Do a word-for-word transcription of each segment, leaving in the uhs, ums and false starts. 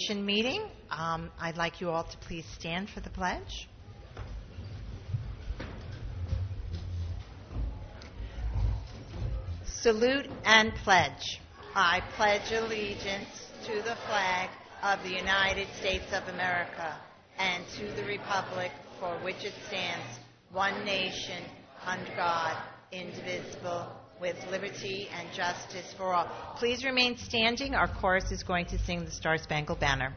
Meeting. Um, I'd like you all to please stand for the pledge. Salute and pledge. I pledge allegiance to the flag of the United States of America and to the republic for which it stands, one nation, under God, indivisible, with liberty and justice for all. Please remain standing. Our chorus is going to sing the Star-Spangled Banner.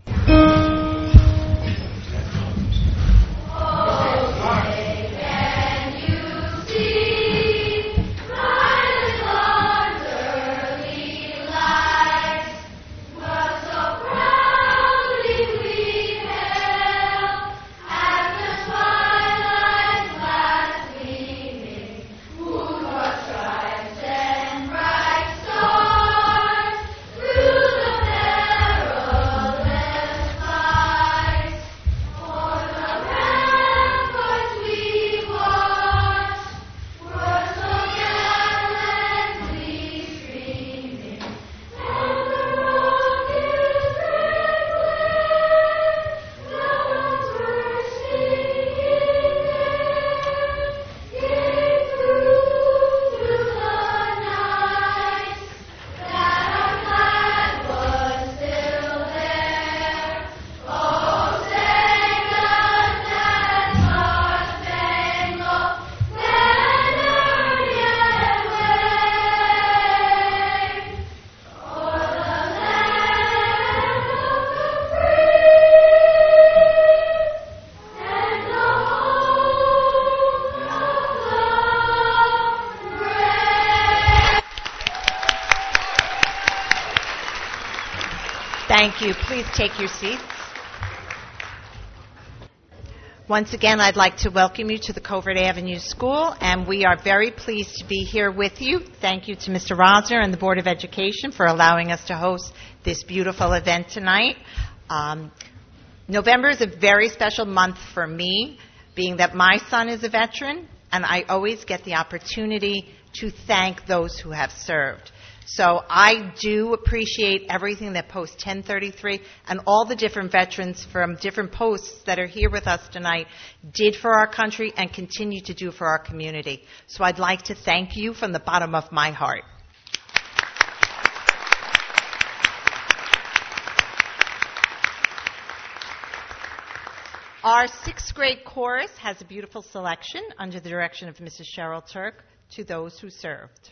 Thank you. Please take your seats. Once again, I'd like to welcome you to the Covert Avenue School, and we are very pleased to be here with you. Thank you to Mister Rosner and the Board of Education for allowing us to host this beautiful event tonight. Um, November is a very special month for me, being that my son is a veteran, and I always get the opportunity to thank those who have served. So I do appreciate everything that Post ten thirty-three and all the different veterans from different posts that are here with us tonight did for our country and continue to do for our community. So I'd like to thank you from the bottom of my heart. Our sixth grade chorus has a beautiful selection under the direction of Missus Cheryl Turk, To Those Who Served.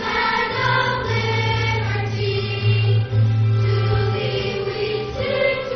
To thee we sing.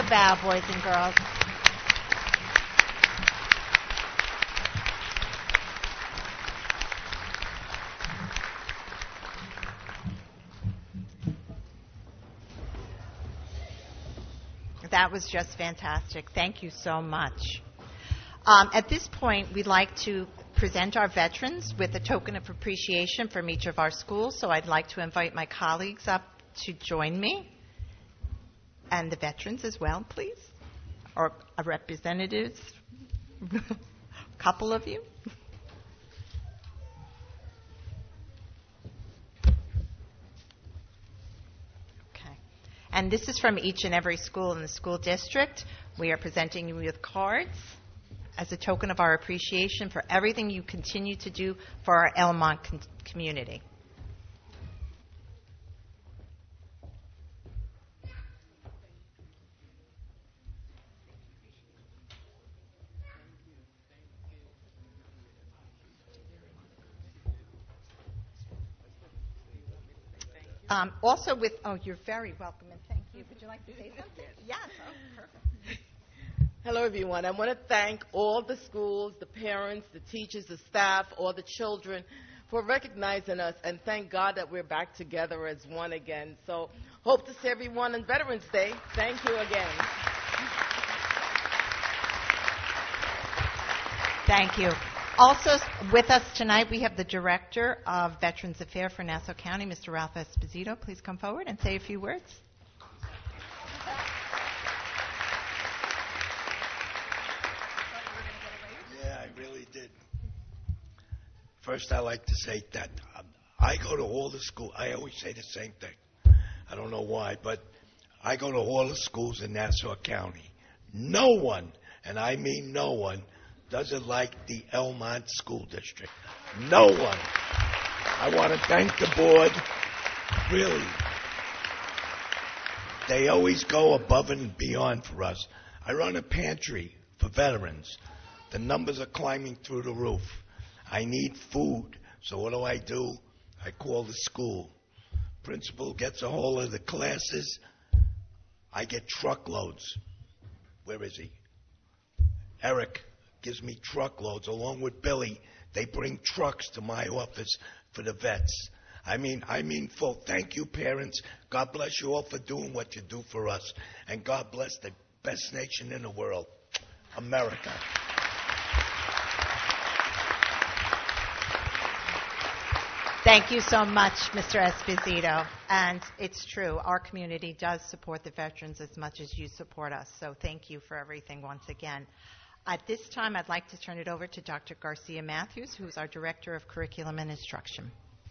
bow, boys and girls. That was just fantastic. Thank you so much. Um, at this point, we'd like to present our veterans with a token of appreciation from each of our schools. So I'd like to invite my colleagues up to join me, and the veterans as well, please, or a representatives, a couple of you. And this is from each and every school in the school district. We are presenting you with cards as a token of our appreciation for everything you continue to do for our Elmont con- community. Um, also with, oh, you're very welcome, and thank you. Would you like to say something? Yes. Oh, perfect. Hello, everyone. I want to thank all the schools, the parents, the teachers, the staff, all the children for recognizing us, and thank God that we're back together as one again. So hope to see everyone on Veterans Day. Thank you again. Thank you. Also with us tonight, we have the Director of Veterans Affairs for Nassau County, Mister Ralph Esposito. Please come forward and say a few words. Yeah, I really did. First, I like to say that um, I go to all the schools. I always say the same thing. I don't know why, but I go to all the schools in Nassau County. No one, and I mean no one, doesn't like the Elmont School District. No one. I want to thank the board. Really. They always go above and beyond for us. I run a pantry for veterans. The numbers are climbing through the roof. I need food. So what do I do? I call the school. Principal gets a hold of the classes. I get truckloads. Where is he? Eric gives me truckloads along with Billy. They bring trucks to my office for the vets. I mean, I mean full. Thank you, parents. God bless you all for doing what you do for us. And God bless the best nation in the world, America. Thank you so much, Mister Esposito. And it's true, our community does support the veterans as much as you support us. So thank you for everything once again. At this time, I'd like to turn it over to Doctor Garcia Matthews, who's our Director of Curriculum and Instruction.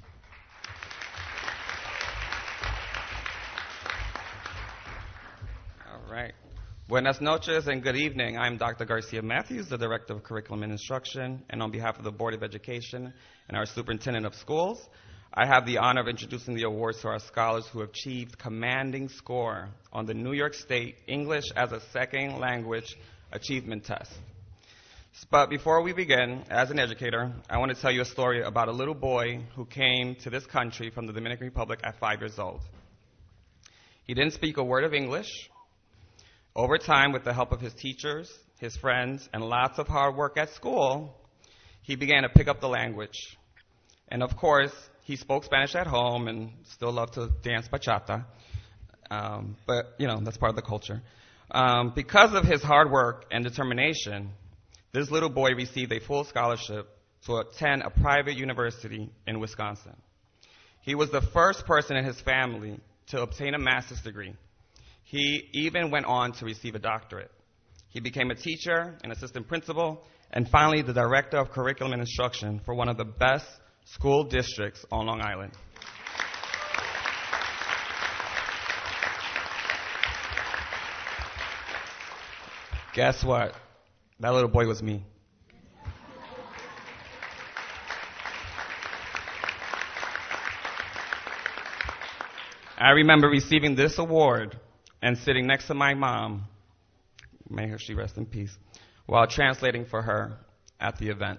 All right. Buenas noches and good evening. I'm Doctor Garcia Matthews, the Director of Curriculum and Instruction, and on behalf of the Board of Education and our Superintendent of Schools, I have the honor of introducing the awards to our scholars who achieved commanding score on the New York State English as a Second Language Achievement Test. But before we begin, as an educator, I want to tell you a story about a little boy who came to this country from the Dominican Republic at five years old. He didn't speak a word of English. Over time, with the help of his teachers, his friends, and lots of hard work at school, he began to pick up the language. And of course, he spoke Spanish at home and still loved to dance bachata. Um, but, you know, that's part of the culture. Um, because of his hard work and determination, this little boy received a full scholarship to attend a private university in Wisconsin. He was the first person in his family to obtain a master's degree. He even went on to receive a doctorate. He became a teacher, an assistant principal, and finally the director of curriculum and instruction for one of the best school districts on Long Island. Guess what? That little boy was me. I remember receiving this award and sitting next to my mom, may she rest in peace, while translating for her at the event.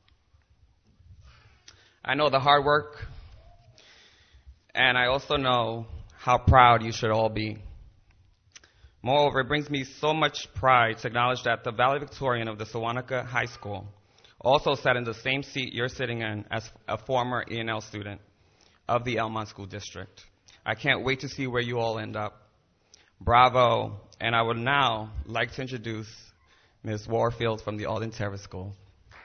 I know the hard work, and I also know how proud you should all be. Moreover, it brings me so much pride to acknowledge that the valedictorian of the Sewanaka High School also sat in the same seat you're sitting in as a former E and L student of the Elmont School District. I can't wait to see where you all end up. Bravo. And I would now like to introduce Miz Warfield from the Alden Terrace School.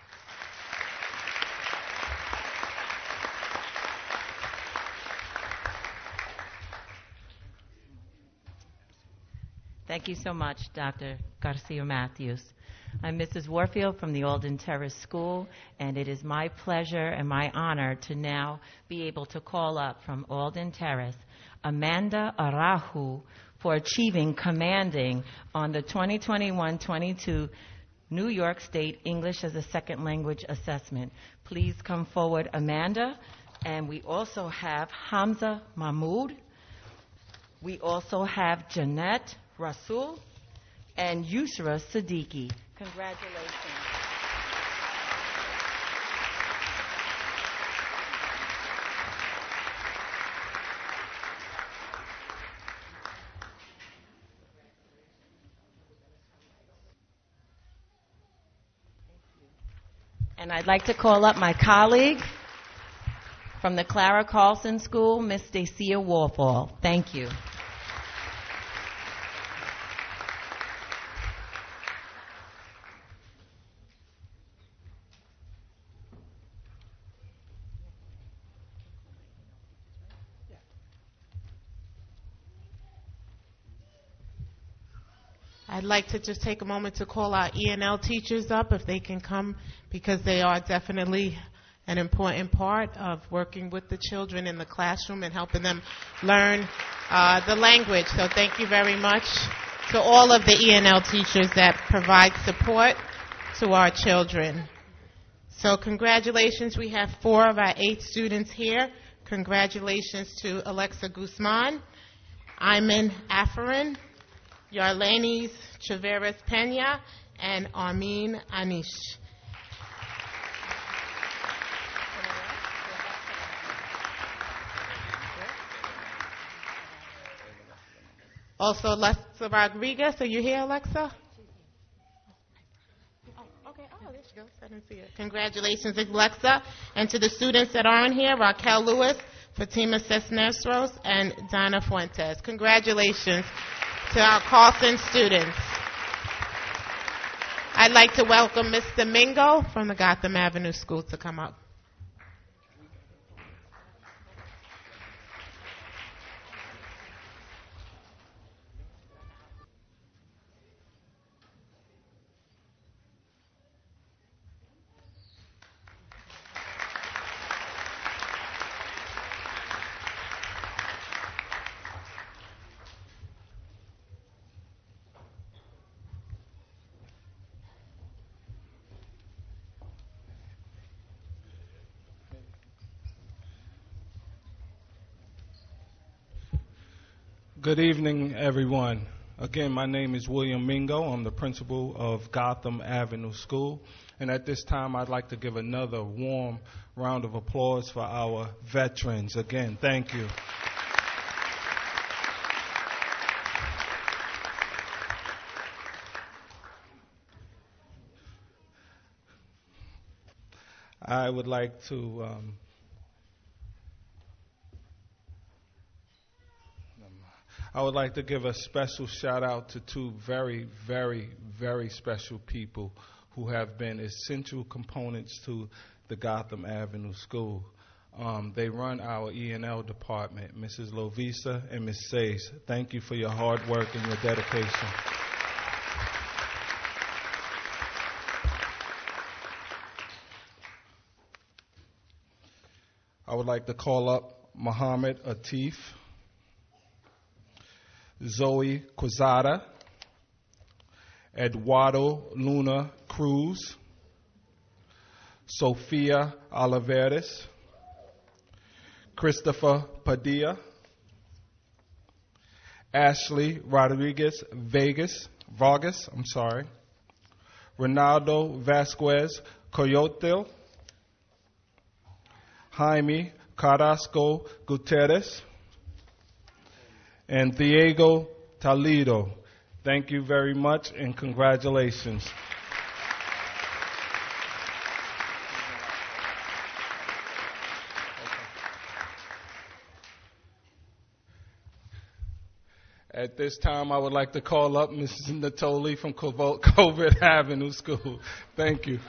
Thank you so much, Doctor Garcia Matthews. I'm Missus Warfield from the Alden Terrace School, and it is my pleasure and my honor to now be able to call up from Alden Terrace Amanda Arahu for achieving commanding on the twenty twenty-one twenty-two New York State English as a Second Language Assessment. Please come forward, Amanda. And we also have Hamza Mahmoud. We also have Jeanette Rasul and Yusra Siddiqui. Congratulations. And I'd like to call up my colleague from the Clara Carlson School, Miss Stacia Warfall. Thank you. I'd like to just take a moment to call our E and L teachers up if they can come, because they are definitely an important part of working with the children in the classroom and helping them learn uh, the language. So thank you very much to all of the E and L teachers that provide support to our children. So congratulations. We have four of our eight students here. Congratulations to Alexa Guzman, Ayman Afarin, Yarlanis Chaveras Pena, and Armin Anish. Also, Alexa Rodriguez. Are you here, Alexa? Oh, okay. Oh, there she goes. I didn't see her. Congratulations, Alexa. And to the students that aren't here, Raquel Lewis, Fatima Cisneros, and Donna Fuentes. Congratulations to our Carlson students. I'd like to welcome Mister Mingo from the Gotham Avenue School to come up. Good evening, everyone. Again, my name is William Mingo. I'm the principal of Gotham Avenue School. And at this time, I'd like to give another warm round of applause for our veterans. Again, thank you. I would like to um, I would like to give a special shout out to two very, very, very special people who have been essential components to the Gotham Avenue School. Um, they run our E and L department, Missus Lovisa and Miz Sace. Thank you for your hard work and your dedication. I would like to call up Muhammad Atif, Zoe Quezada, Eduardo Luna Cruz, Sofia Olivares, Christopher Padilla, Ashley Rodriguez Vegas, Vargas, I'm sorry, Ronaldo Vasquez Coyote, Jaime Carrasco Gutierrez, and Diego Toledo. Thank you very much, and congratulations. At this time, I would like to call up Missus Natoli from Covert Avenue School. Thank you.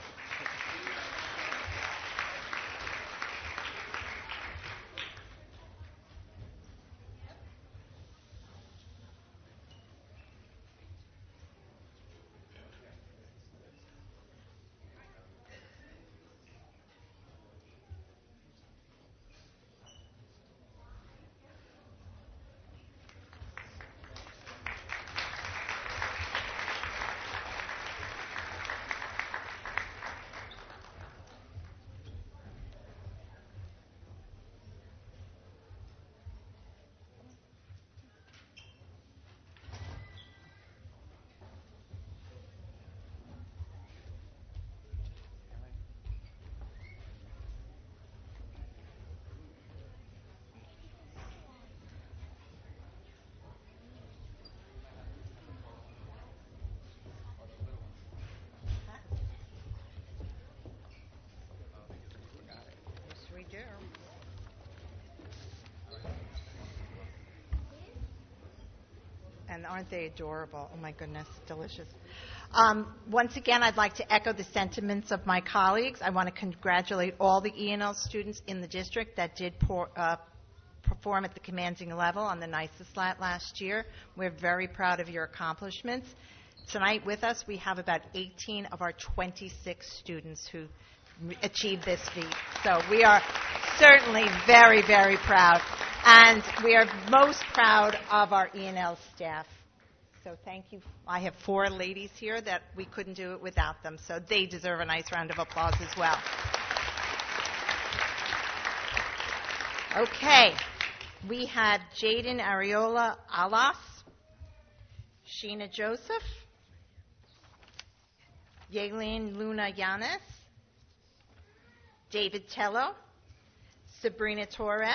And aren't they adorable? Oh, my goodness, delicious. Um, once again, I'd like to echo the sentiments of my colleagues. I want to congratulate all the E and L students in the district that did pour, uh, perform at the commanding level on the NYSESLAT last year. We're very proud of your accomplishments. Tonight with us, we have about eighteen of our twenty-six students who achieved this feat. So we are certainly very, very proud. And we are most proud of our E and L staff. So thank you. I have four ladies here that we couldn't do it without them. So they deserve a nice round of applause as well. Okay. We had Jaden Ariola Alas, Sheena Joseph, Yaelin Luna Yanis, David Tello, Sabrina Torres,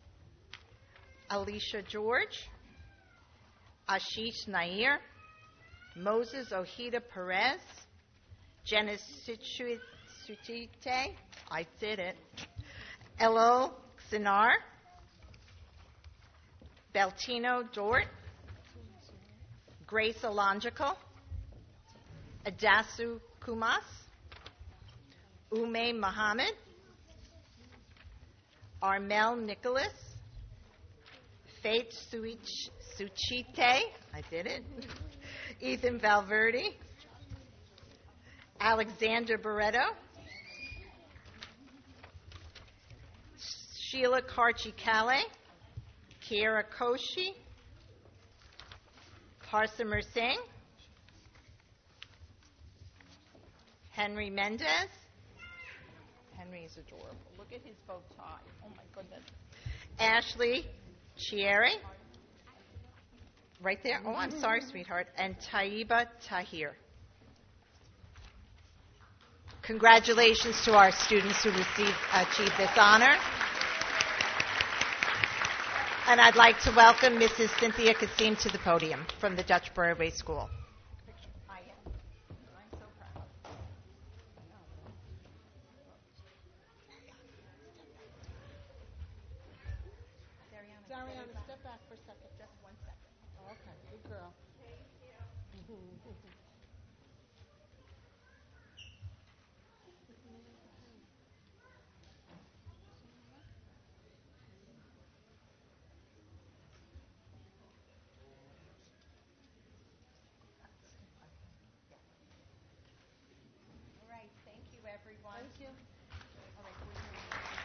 Alicia George, Ashish Nair, Moses Ojeda Perez, Jenna Suchite, I did it, Elo Sinar, Beltino Dort, Grace Alonjical, Adasu Kumas, Ume Muhammad, Armel Nicholas, Faith Suich, Suchite, I did it, Ethan Valverde, Alexander Barreto, Sheila Karchikale, Kiera Koshi, Harsimer Singh, Henry Mendez. Henry is adorable. Look at his bow tie. Oh, my goodness. Ashley Chieri. Right there. Oh, I'm sorry, sweetheart. And Taiba Tahir. Congratulations to our students who received, achieved this honor. And I'd like to welcome Missus Cynthia Kasim to the podium from the Dutch Broadway School. Dariana, step back for a second. Just one second. Oh, okay, good girl. All right, thank you, everyone. Thank you. All right, we're here.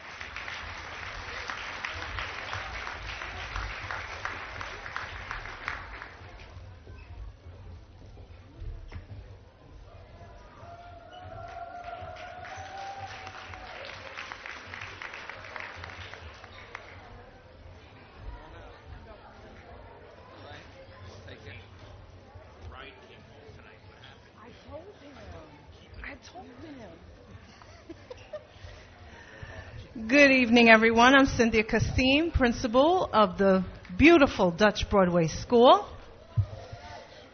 Good evening, everyone. I'm Cynthia Kasim, principal of the beautiful Dutch Broadway School.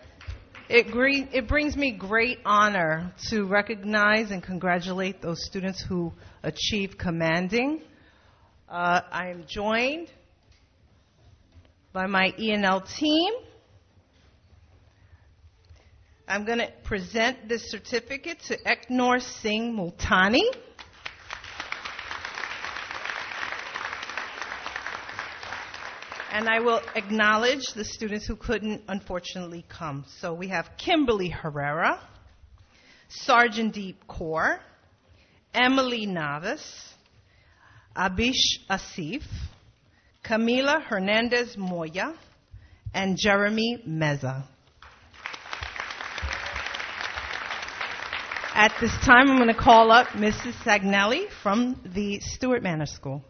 It, gre- it brings me great honor to recognize and congratulate those students who achieved commanding. Uh, I am joined by my E and L team. I'm going to present this certificate to Eknor Singh Multani. And I will acknowledge the students who couldn't, unfortunately, come. So we have Kimberly Herrera, Sergeant Deep Kaur, Emily Navis, Abish Asif, Camila Hernandez Moya, and Jeremy Meza. At this time, I'm going to call up Missus Sagnelli from the Stewart Manor School.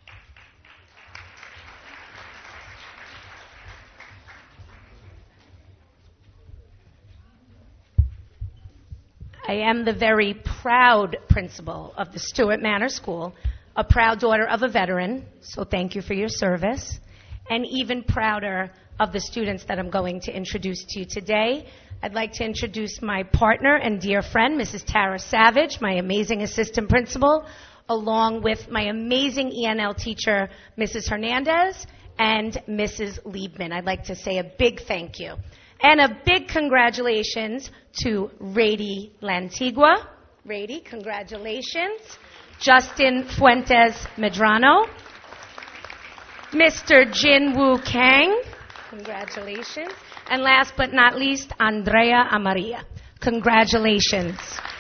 I am the very proud principal of the Stewart Manor School, a proud daughter of a veteran, so thank you for your service, and even prouder of the students that I'm going to introduce to you today. I'd like to introduce my partner and dear friend, Missus Tara Savage, my amazing assistant principal, along with my amazing E N L teacher, Missus Hernandez, and Missus Liebman. I'd like to say a big thank you. And a big congratulations to Rady Lantigua. Rady, congratulations. Justin Fuentes Medrano. Mister Jin Woo Kang. Congratulations. And last but not least, Andrea Amaria. Congratulations.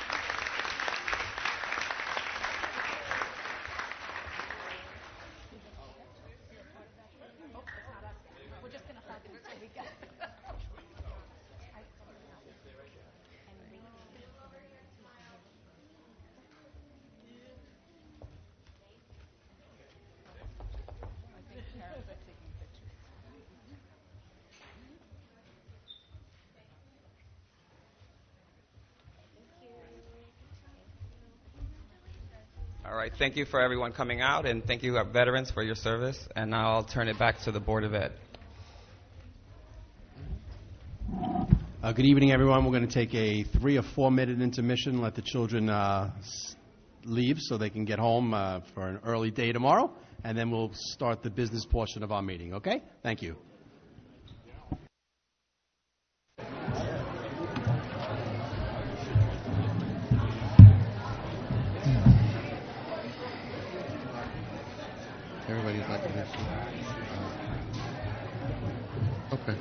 All right, thank you for everyone coming out, and thank you, our veterans, for your service. And now I'll turn it back to the Board of Ed. Uh, good evening, everyone. We're going to take a three or four minute intermission, let the children uh, leave so they can get home uh, for an early day tomorrow, and then we'll start the business portion of our meeting, okay? Thank you. Everybody's not going to see. Okay.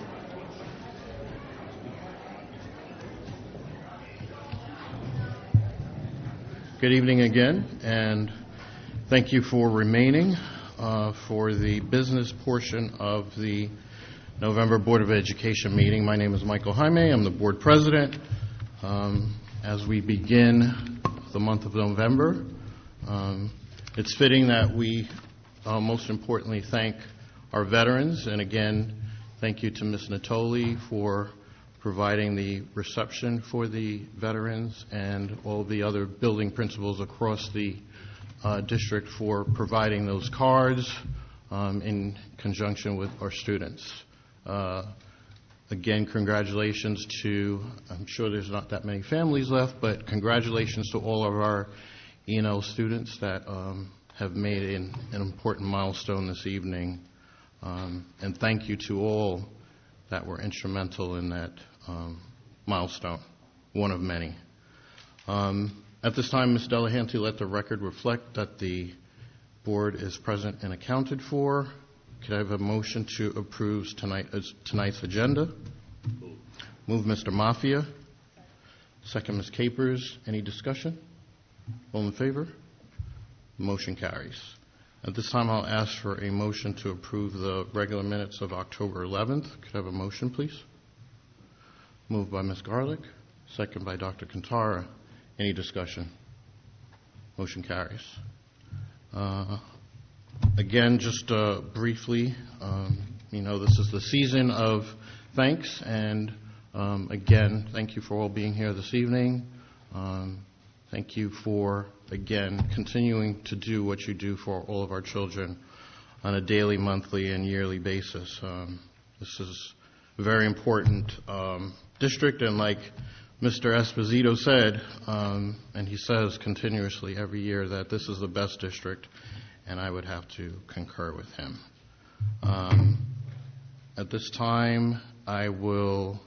Good evening again, and thank you for remaining uh, for the business portion of the November Board of Education meeting. My name is Michael Jaime. I'm the board president. Um, as we begin the month of November, um, it's fitting that we Uh, most importantly, thank our veterans, and again, thank you to Miz Natoli for providing the reception for the veterans and all the other building principals across the uh, district for providing those cards um, in conjunction with our students. Uh, again, congratulations to, I'm sure there's not that many families left, but congratulations to all of our E and L students that um, have made an, an important milestone this evening. Um, and thank you to all that were instrumental in that um, milestone, one of many. Um, at this time, Miz Delahanty, let the record reflect that the board is present and accounted for. Could I have a motion to approve tonight, uh, tonight's agenda? Move. Move, Mister Mafia. Second, Miz Capers. Any discussion? All in favor? Motion carries. At this time, I'll ask for a motion to approve the regular minutes of October eleventh. Could I have a motion, please? Moved by Miz Garlick, second by Doctor Kantara. Any discussion? Motion carries. Uh, again, just uh, briefly, um, you know, this is the season of thanks, and um, again, thank you for all being here this evening. Um, thank you for, again, continuing to do what you do for all of our children on a daily, monthly, and yearly basis. Um, this is very important um, district, and like Mister Esposito said, um, and he says continuously every year that this is the best district, and I would have to concur with him. Um, at this time, I will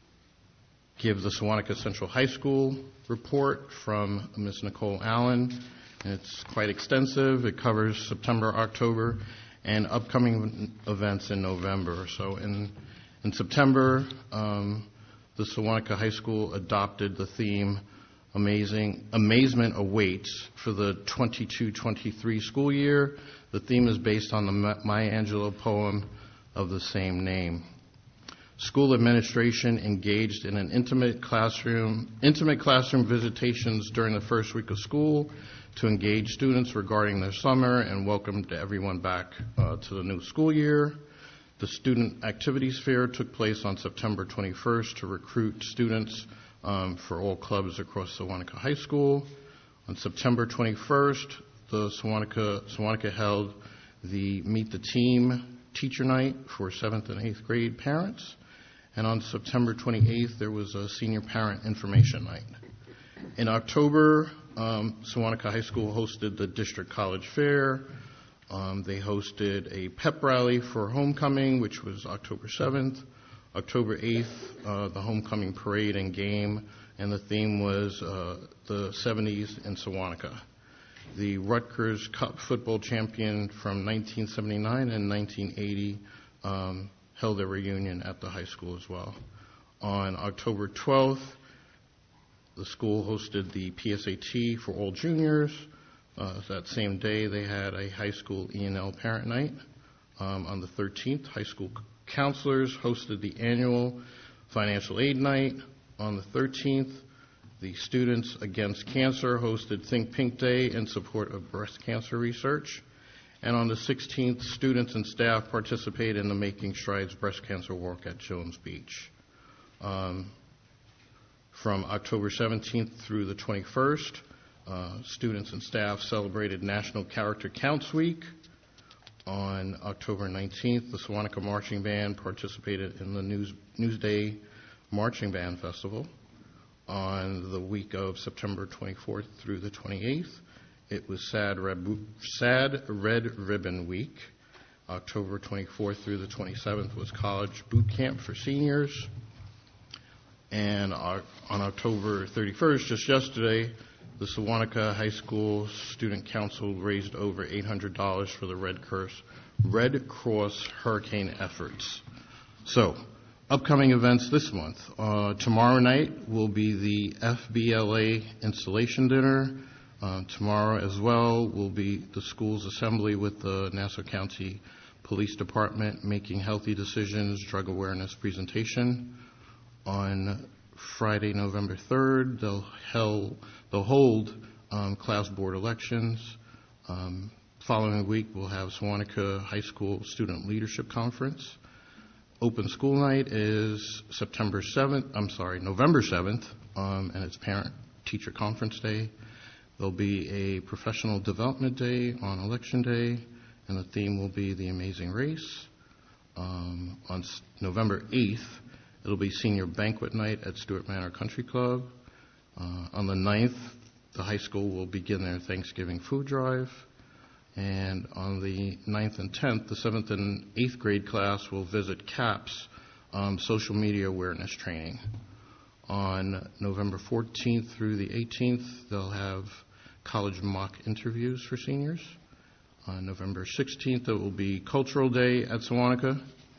give the Sewanhaka Central High School report from Miz Nicole Allen. It's quite extensive. It covers September, October, and upcoming events in November. So in, in September, um, the Sewanhaka High School adopted the theme Amazing Amazement Awaits for the twenty-two twenty-three school year. The theme is based on the Maya Angelou poem of the same name. School administration engaged in an intimate classroom, intimate classroom visitations during the first week of school to engage students regarding their summer and welcomed everyone back uh, to the new school year. The Student Activities Fair took place on September twenty-first to recruit students um, for all clubs across Sewanhaka High School. On September twenty-first, the Sewanhaka, Sewanhaka held the Meet the Team Teacher Night for seventh and eighth grade parents. And on September twenty-eighth, there was a Senior Parent Information Night. In October, um, Sewanhaka High School hosted the District College Fair. Um, they hosted a pep rally for homecoming, which was October seventh. October eighth, uh, the homecoming parade and game, and the theme was uh, the seventies in Sewanhaka. The Rutgers Cup football champion from nineteen seventy-nine and nineteen eighty um, held their reunion at the high school as well. On October twelfth, the school hosted the P S A T for all juniors. Uh, that same day, they had a high school E and L parent night. Um, on the thirteenth, high school counselors hosted the annual financial aid night. On the thirteenth, the Students Against Cancer hosted Think Pink Day in support of breast cancer research. And on the sixteenth, students and staff participated in the Making Strides Breast Cancer Walk at Jones Beach. Um, from October seventeenth through the twenty-first, uh, students and staff celebrated National Character Counts Week. On October nineteenth, the Sewanhaka Marching Band participated in the News, Newsday Marching Band Festival. On the week of September twenty-fourth through the twenty-eighth, it was Sad Red, Sad Red Ribbon Week. October twenty-fourth through the twenty-seventh was College Boot Camp for seniors. And on October thirty-first, just yesterday, the Sewanhaka High School Student Council raised over eight hundred dollars for the Red Cross, Red Cross hurricane efforts. So, upcoming events this month. Uh, tomorrow night will be the F B L A installation dinner. Uh, tomorrow as well will be the school's assembly with the Nassau County Police Department making healthy decisions, drug awareness presentation. On Friday, November third, they'll, held, they'll hold um, class board elections. Um, following week, we'll have Sewanhaka High School Student Leadership Conference. Open School Night is September seventh, I'm sorry, November seventh, um, and it's Parent Teacher Conference Day. There'll be a Professional Development Day on Election Day, and the theme will be The Amazing Race. Um, on s- November eighth, it'll be Senior Banquet Night at Stewart Manor Country Club. Uh, on the ninth, the high school will begin their Thanksgiving food drive. And on the ninth and tenth, the seventh and eighth grade class will visit CAPS um, social media awareness training. On November fourteenth through the eighteenth, they'll have college mock interviews for seniors. On November sixteenth, it will be Cultural Day at Sewanhaka.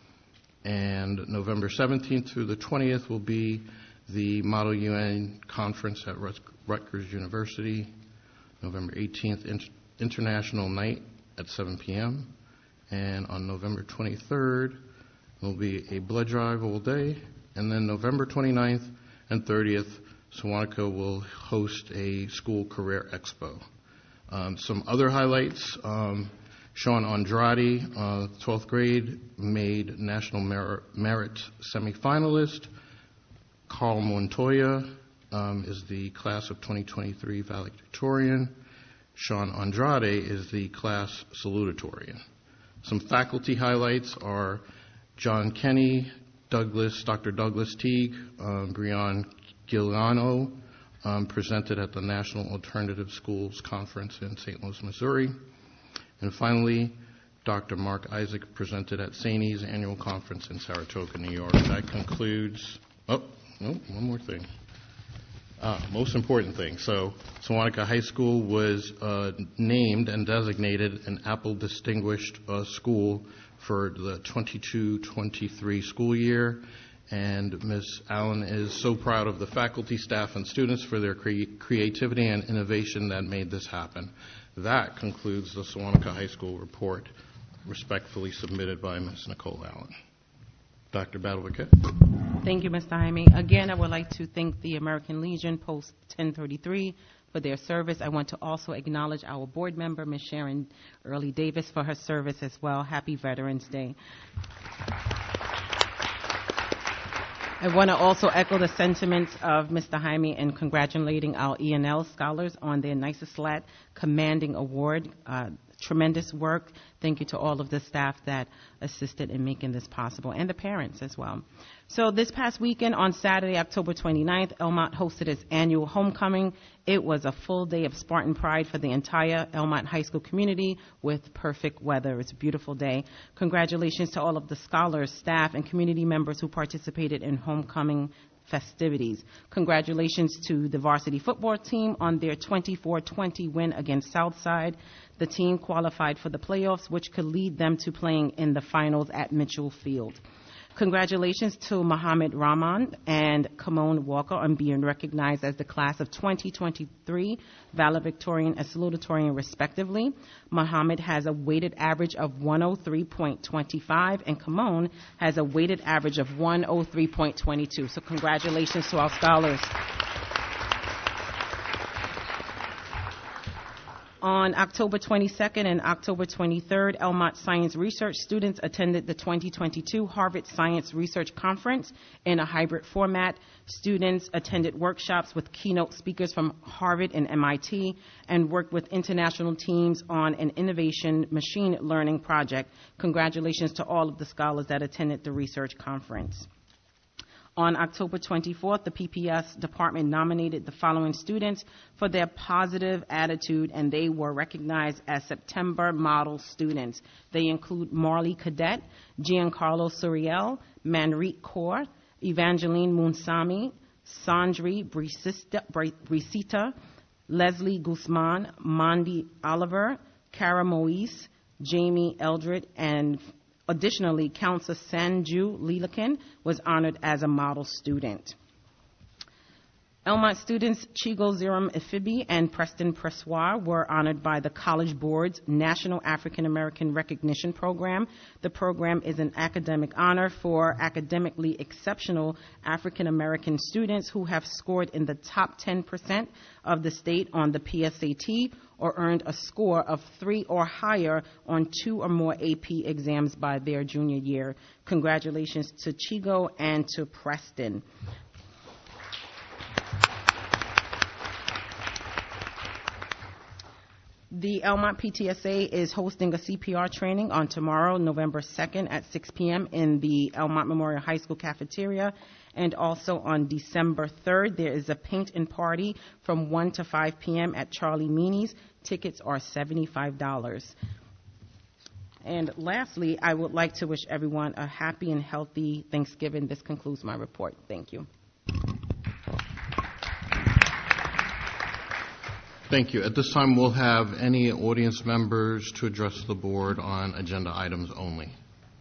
And November seventeenth through the twentieth will be the Model U N Conference at Rut- Rutgers University. November eighteenth, Inter- International Night at seven p.m. And on November twenty-third, there'll be a blood drive all day. And then November twenty-ninth and thirtieth, Sewanhaka will host a school career expo. Um, some other highlights, um, Sean Andrade, uh, twelfth grade, made National Merit, Merit semifinalist. Carl Montoya um, is the class of twenty twenty-three valedictorian. Sean Andrade is the class salutatorian. Some faculty highlights are John Kenny Douglas, Doctor Douglas Teague, uh, Grion Giuliano, um, presented at the National Alternative Schools Conference in Saint Louis, Missouri. And finally, Doctor Mark Isaac presented at S A N Y's annual conference in Saratoga, New York. That concludes, oh, no, one more thing. Ah, most important thing. So, Sewantika High School was uh, named and designated an Apple Distinguished uh, School for the twenty-two twenty-three school year. And Miz Allen is so proud of the faculty, staff, and students for their cre- creativity and innovation that made this happen. That concludes the Sewantika High School report, respectfully submitted by Miz Nicole Allen. Doctor Battlewick. Thank you, Mister Jaime. Again, I would like to thank the American Legion Post ten thirty-three for their service. I want to also acknowledge our board member, Miz Sharon Early Davis, for her service as well. Happy Veterans Day. I want to also echo the sentiments of Mister Jaime in congratulating our E and L scholars on their NYSESLAT Commanding Award. Uh, tremendous work. Thank you to all of the staff that assisted in making this possible, and the parents as well. So this past weekend, on Saturday, October twenty-ninth, Elmont hosted its annual homecoming. It was a full day of Spartan pride for the entire Elmont High School community with perfect weather. It's a beautiful day. Congratulations to all of the scholars, staff, and community members who participated in homecoming festivities. Congratulations to the varsity football team on their twenty-four twenty win against Southside. The team qualified for the playoffs, which could lead them to playing in the finals at Mitchell Field. Congratulations to Muhammad Rahman and Kamon Walker on being recognized as the class of twenty twenty-three valedictorian and salutatorian respectively. Muhammad has a weighted average of one oh three point two five and Kamon has a weighted average of one oh three point two two. So congratulations to our scholars. On October twenty-second and October twenty-third, Elmont Science Research students attended the twenty twenty-two Harvard Science Research Conference in a hybrid format. Students attended workshops with keynote speakers from Harvard and M I T and worked with international teams on an innovation machine learning project. Congratulations to all of the scholars that attended the research conference. On October twenty-fourth, the P P S department nominated the following students for their positive attitude, and they were recognized as September Model Students. They include Marley Cadet, Giancarlo Suriel, Manrit Kaur, Evangeline Munsami, Sandri Brisita, Leslie Guzman, Mondi Oliver, Cara Moise, Jamie Eldred, and additionally, Counselor Sanju Lilikin was honored as a model student. Elmont students Chigo Ziram Ifibi and Preston Pressoir were honored by the College Board's National African American Recognition Program. The program is an academic honor for academically exceptional African American students who have scored in the top ten percent of the state on the P S A T or earned a score of three or higher on two or more A P exams by their junior year. Congratulations to Chigo and to Preston. The Elmont P T S A is hosting a C P R training on tomorrow, November second at six p.m. in the Elmont Memorial High School cafeteria. And also on December third, there is a paint-in party from one to five p.m. at Charlie Meany's. Tickets are seventy-five dollars. And lastly, I would like to wish everyone a happy and healthy Thanksgiving. This concludes my report. Thank you. Thank you. At this time, we'll have any audience members to address the board on agenda items only.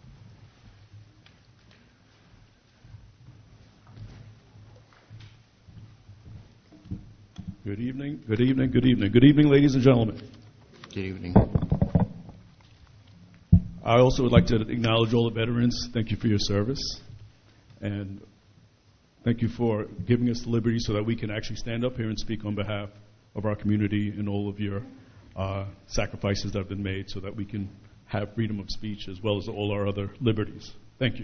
Good evening, good evening, good evening. Good evening, ladies and gentlemen. Good evening. I also would like to acknowledge all the veterans. Thank you for your service. And thank you for giving us the liberty so that we can actually stand up here and speak on behalf of our community and all of your uh, sacrifices that have been made so that we can have freedom of speech as well as all our other liberties. Thank you.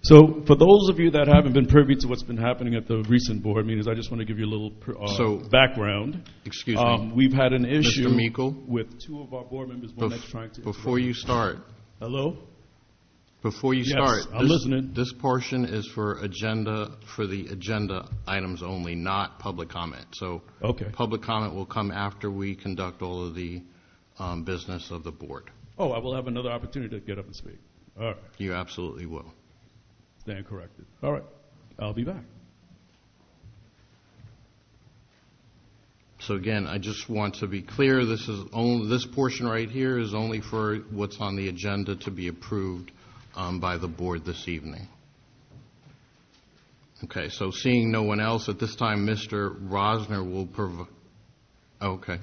So, for those of you that haven't been privy to what's been happening at the recent board meetings, I just want to give you a little uh, So, background. Excuse me. Um, we've had an issue Mister Meikle, with two of our board members, one bef- that's trying to... Before you start... Hello? Before you Yes, start, I'm this, listening. this portion is for agenda, for the agenda items only, not public comment. So Okay. public comment will come after we conduct all of the um, business of the board. Oh, I will have another opportunity to get up and speak. All right. You absolutely will. Stand corrected. All right. I'll be back. So again, I just want to be clear, this is only, this portion right here is only for what's on the agenda to be approved um, by the board this evening. Okay, so seeing no one else at this time, Mister Rosner will provide. Oh, okay.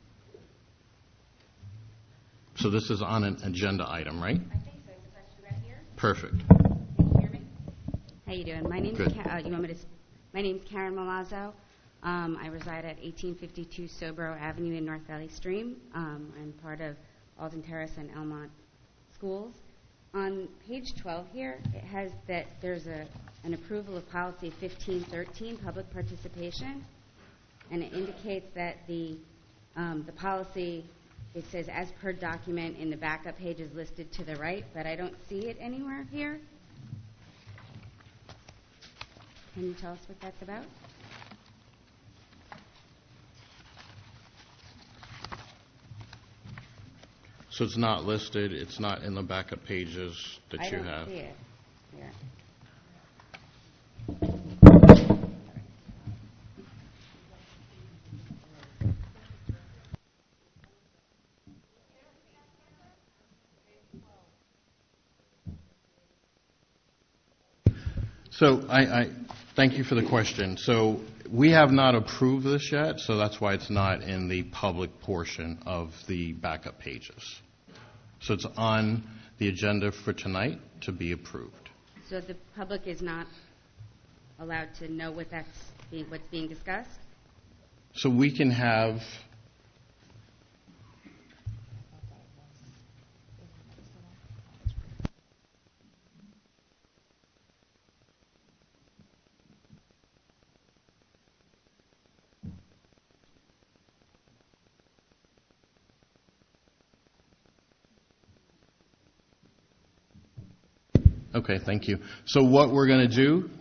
So this is on an agenda item, right? I think so. Is it actually right here? Perfect. Can you hear me? How you doing? My name's Good. Ka- uh, you want me to? s- My name's Karen Malazzo. Um, I reside at eighteen fifty-two Sobro Avenue in North Valley Stream. Um, I'm part of Alden Terrace and Elmont schools. On page twelve here, it has that there's a an approval of policy fifteen thirteen, public participation, and it indicates that the um, the policy, it says as per document in the backup page is listed to the right, but I don't see it anywhere here. Can you tell us what that's about? So it's not listed, it's not in the backup pages that I you don't have. see it here. So I, I thank you for the question. So we have not approved this yet, so that's why it's not in the public portion of the backup pages. So it's on the agenda for tonight to be approved. So the public is not allowed to know what that's being, what's being discussed? So we can have, okay, thank you. So what we're going to do,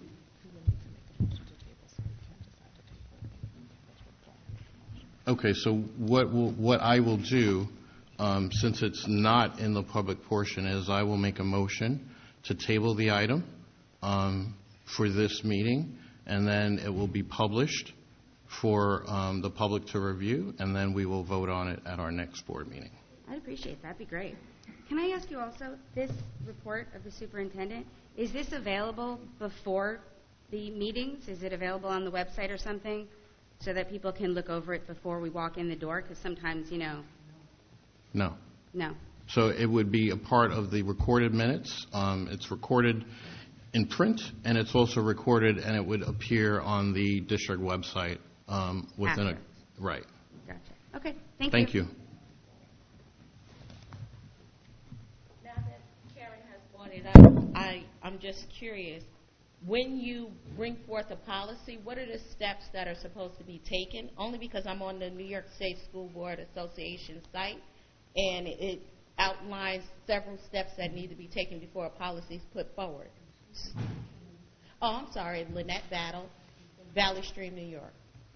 okay, so what will, what I will do, um, since it's not in the public portion, is I will make a motion to table the item um, for this meeting, and then it will be published for um, the public to review, and then we will vote on it at our next board meeting. I'd appreciate that. That'd be great. Can I ask you also, this report of the superintendent, is this available before the meetings? Is it available on the website or something so that people can look over it before we walk in the door? Because sometimes, you know, No. no. So it would be a part of the recorded minutes. Um, it's recorded in print, and it's also recorded, and it would appear on the district website um, within After. a right. Gotcha. Okay, thank, Thank you. you. Now that Karen has brought it up, I, I'm just curious. When you bring forth a policy, what are the steps that are supposed to be taken? Only because I'm on the New York State School Board Association site, and it outlines several steps that need to be taken before a policy is put forward. Oh, I'm sorry, Lynette Battle, Valley Stream, New York.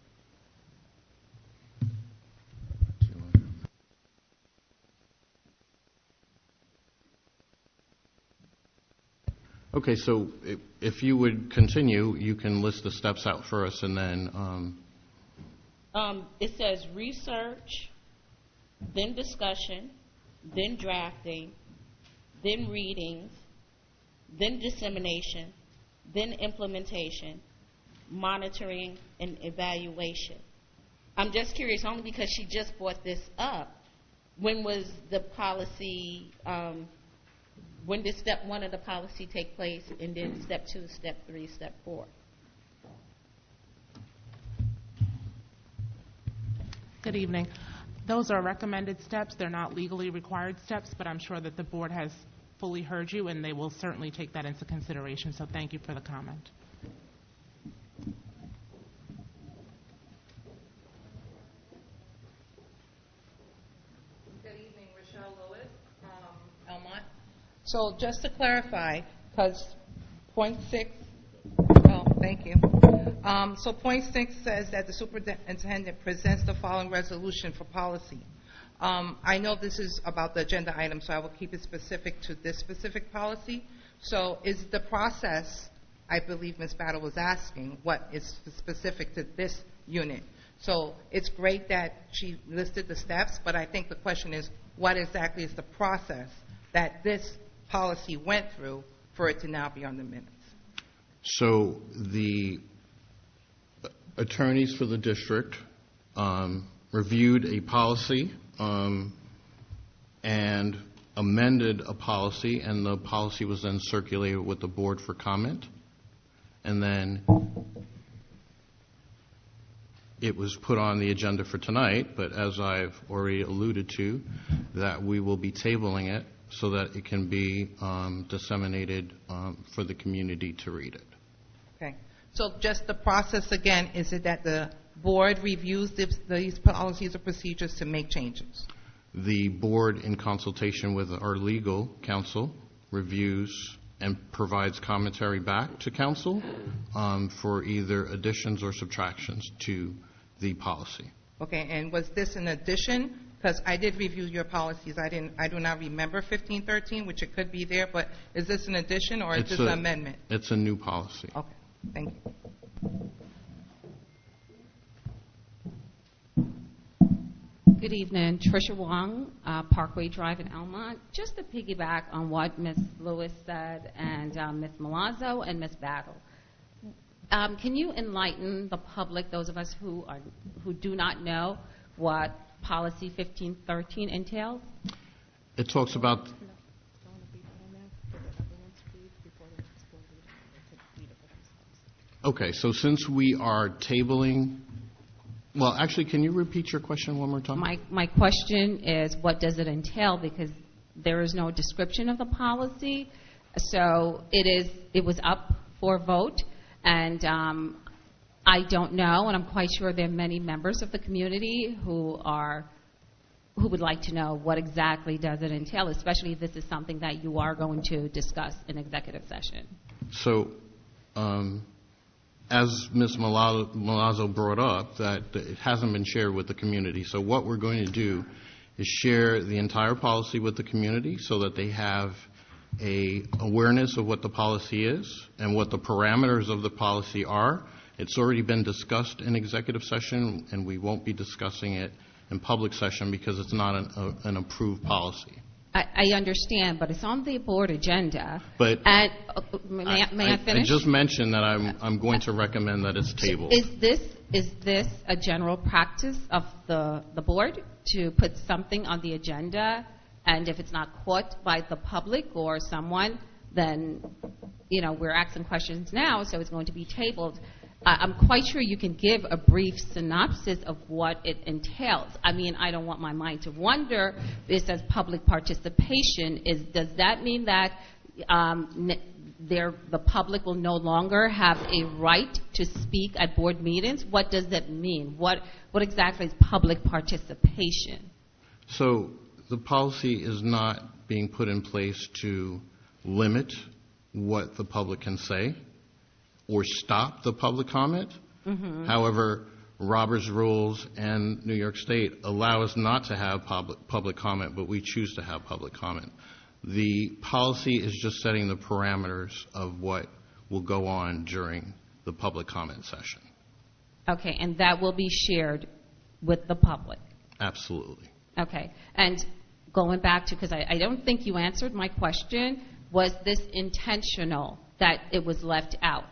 Okay, so if, if you would continue, you can list the steps out for us, and then. Um, Um, it says research, then discussion, then drafting, then readings, then dissemination, then implementation, monitoring, and evaluation. I'm just curious, only because she just brought this up. When was the policy, um, when did step one of the policy take place, and then step two, step three, step four? Good evening. Those are recommended steps. They're not legally required steps, but I'm sure that the board has fully heard you, and they will certainly take that into consideration. So thank you for the comment. Good evening, Rochelle Lewis from Elmont. So just to clarify, because point six, oh, thank you. Um, so point six says that the superintendent presents the following resolution for policy. Um, I know this is about the agenda item, so I will keep it specific to this specific policy. So is the process, I believe Miz Battle was asking, what is specific to this unit? So it's great that she listed the steps, but I think the question is, what exactly is the process that this policy went through for it to now be on the minutes? So the attorneys for the district um, reviewed a policy um, and amended a policy, and the policy was then circulated with the board for comment. And then it was put on the agenda for tonight, but as I've already alluded to, that we will be tabling it so that it can be um, disseminated um, for the community to read it. Okay. So just the process again, is it that the board reviews this, these policies or procedures to make changes? The board, in consultation with our legal counsel, reviews and provides commentary back to council um, for either additions or subtractions to the policy. Okay, and was this an addition? Because I did review your policies. I didn't. I do not remember fifteen thirteen, which it could be there. But is this an addition or is It's this a- an amendment? It's a new policy. Okay, thank you. Good evening, Tricia Wong, uh, Parkway Drive in Elmont. Just to piggyback on what Miz Lewis said and uh, Miz Milazzo and Miz Battle, um, can you enlighten the public, those of us who are who do not know, what policy fifteen thirteen entails? It talks about Okay, so since we are tabling, well, actually, can you repeat your question one more time? My my question is, what does it entail? Because there is no description of the policy, so it is it was up for vote, and um, I don't know, and I'm quite sure there are many members of the community who are who would like to know what exactly does it entail, especially if this is something that you are going to discuss in executive session. So, um, as Miz Milazzo Milazzo brought up, that it hasn't been shared with the community. So what we're going to do is share the entire policy with the community so that they have a awareness of what the policy is and what the parameters of the policy are. It's already been discussed in executive session, and we won't be discussing it in public session because it's not an, a, an approved policy. I, I understand, but it's on the board agenda. But and, uh, may, I, may I, I finish? I just mentioned that I'm I'm going to recommend that it's tabled. Is this is this a general practice of the the board to put something on the agenda, and if it's not caught by the public or someone, then you know we're asking questions now, so it's going to be tabled. Uh, I'm quite sure you can give a brief synopsis of what it entails. I mean, I don't want my mind to wander. It says public participation. Is does that mean that um, there, the public will no longer have a right to speak at board meetings? What does that mean? What what exactly is public participation? So the policy is not being put in place to limit what the public can say or stop the public comment. Mm-hmm. However, Robert's rules and New York State allow us not to have public, public comment, but we choose to have public comment. The policy is just setting the parameters of what will go on during the public comment session. Okay, and that will be shared with the public. Absolutely. Okay, and going back to, because I, I don't think you answered my question, was this intentional that it was left out?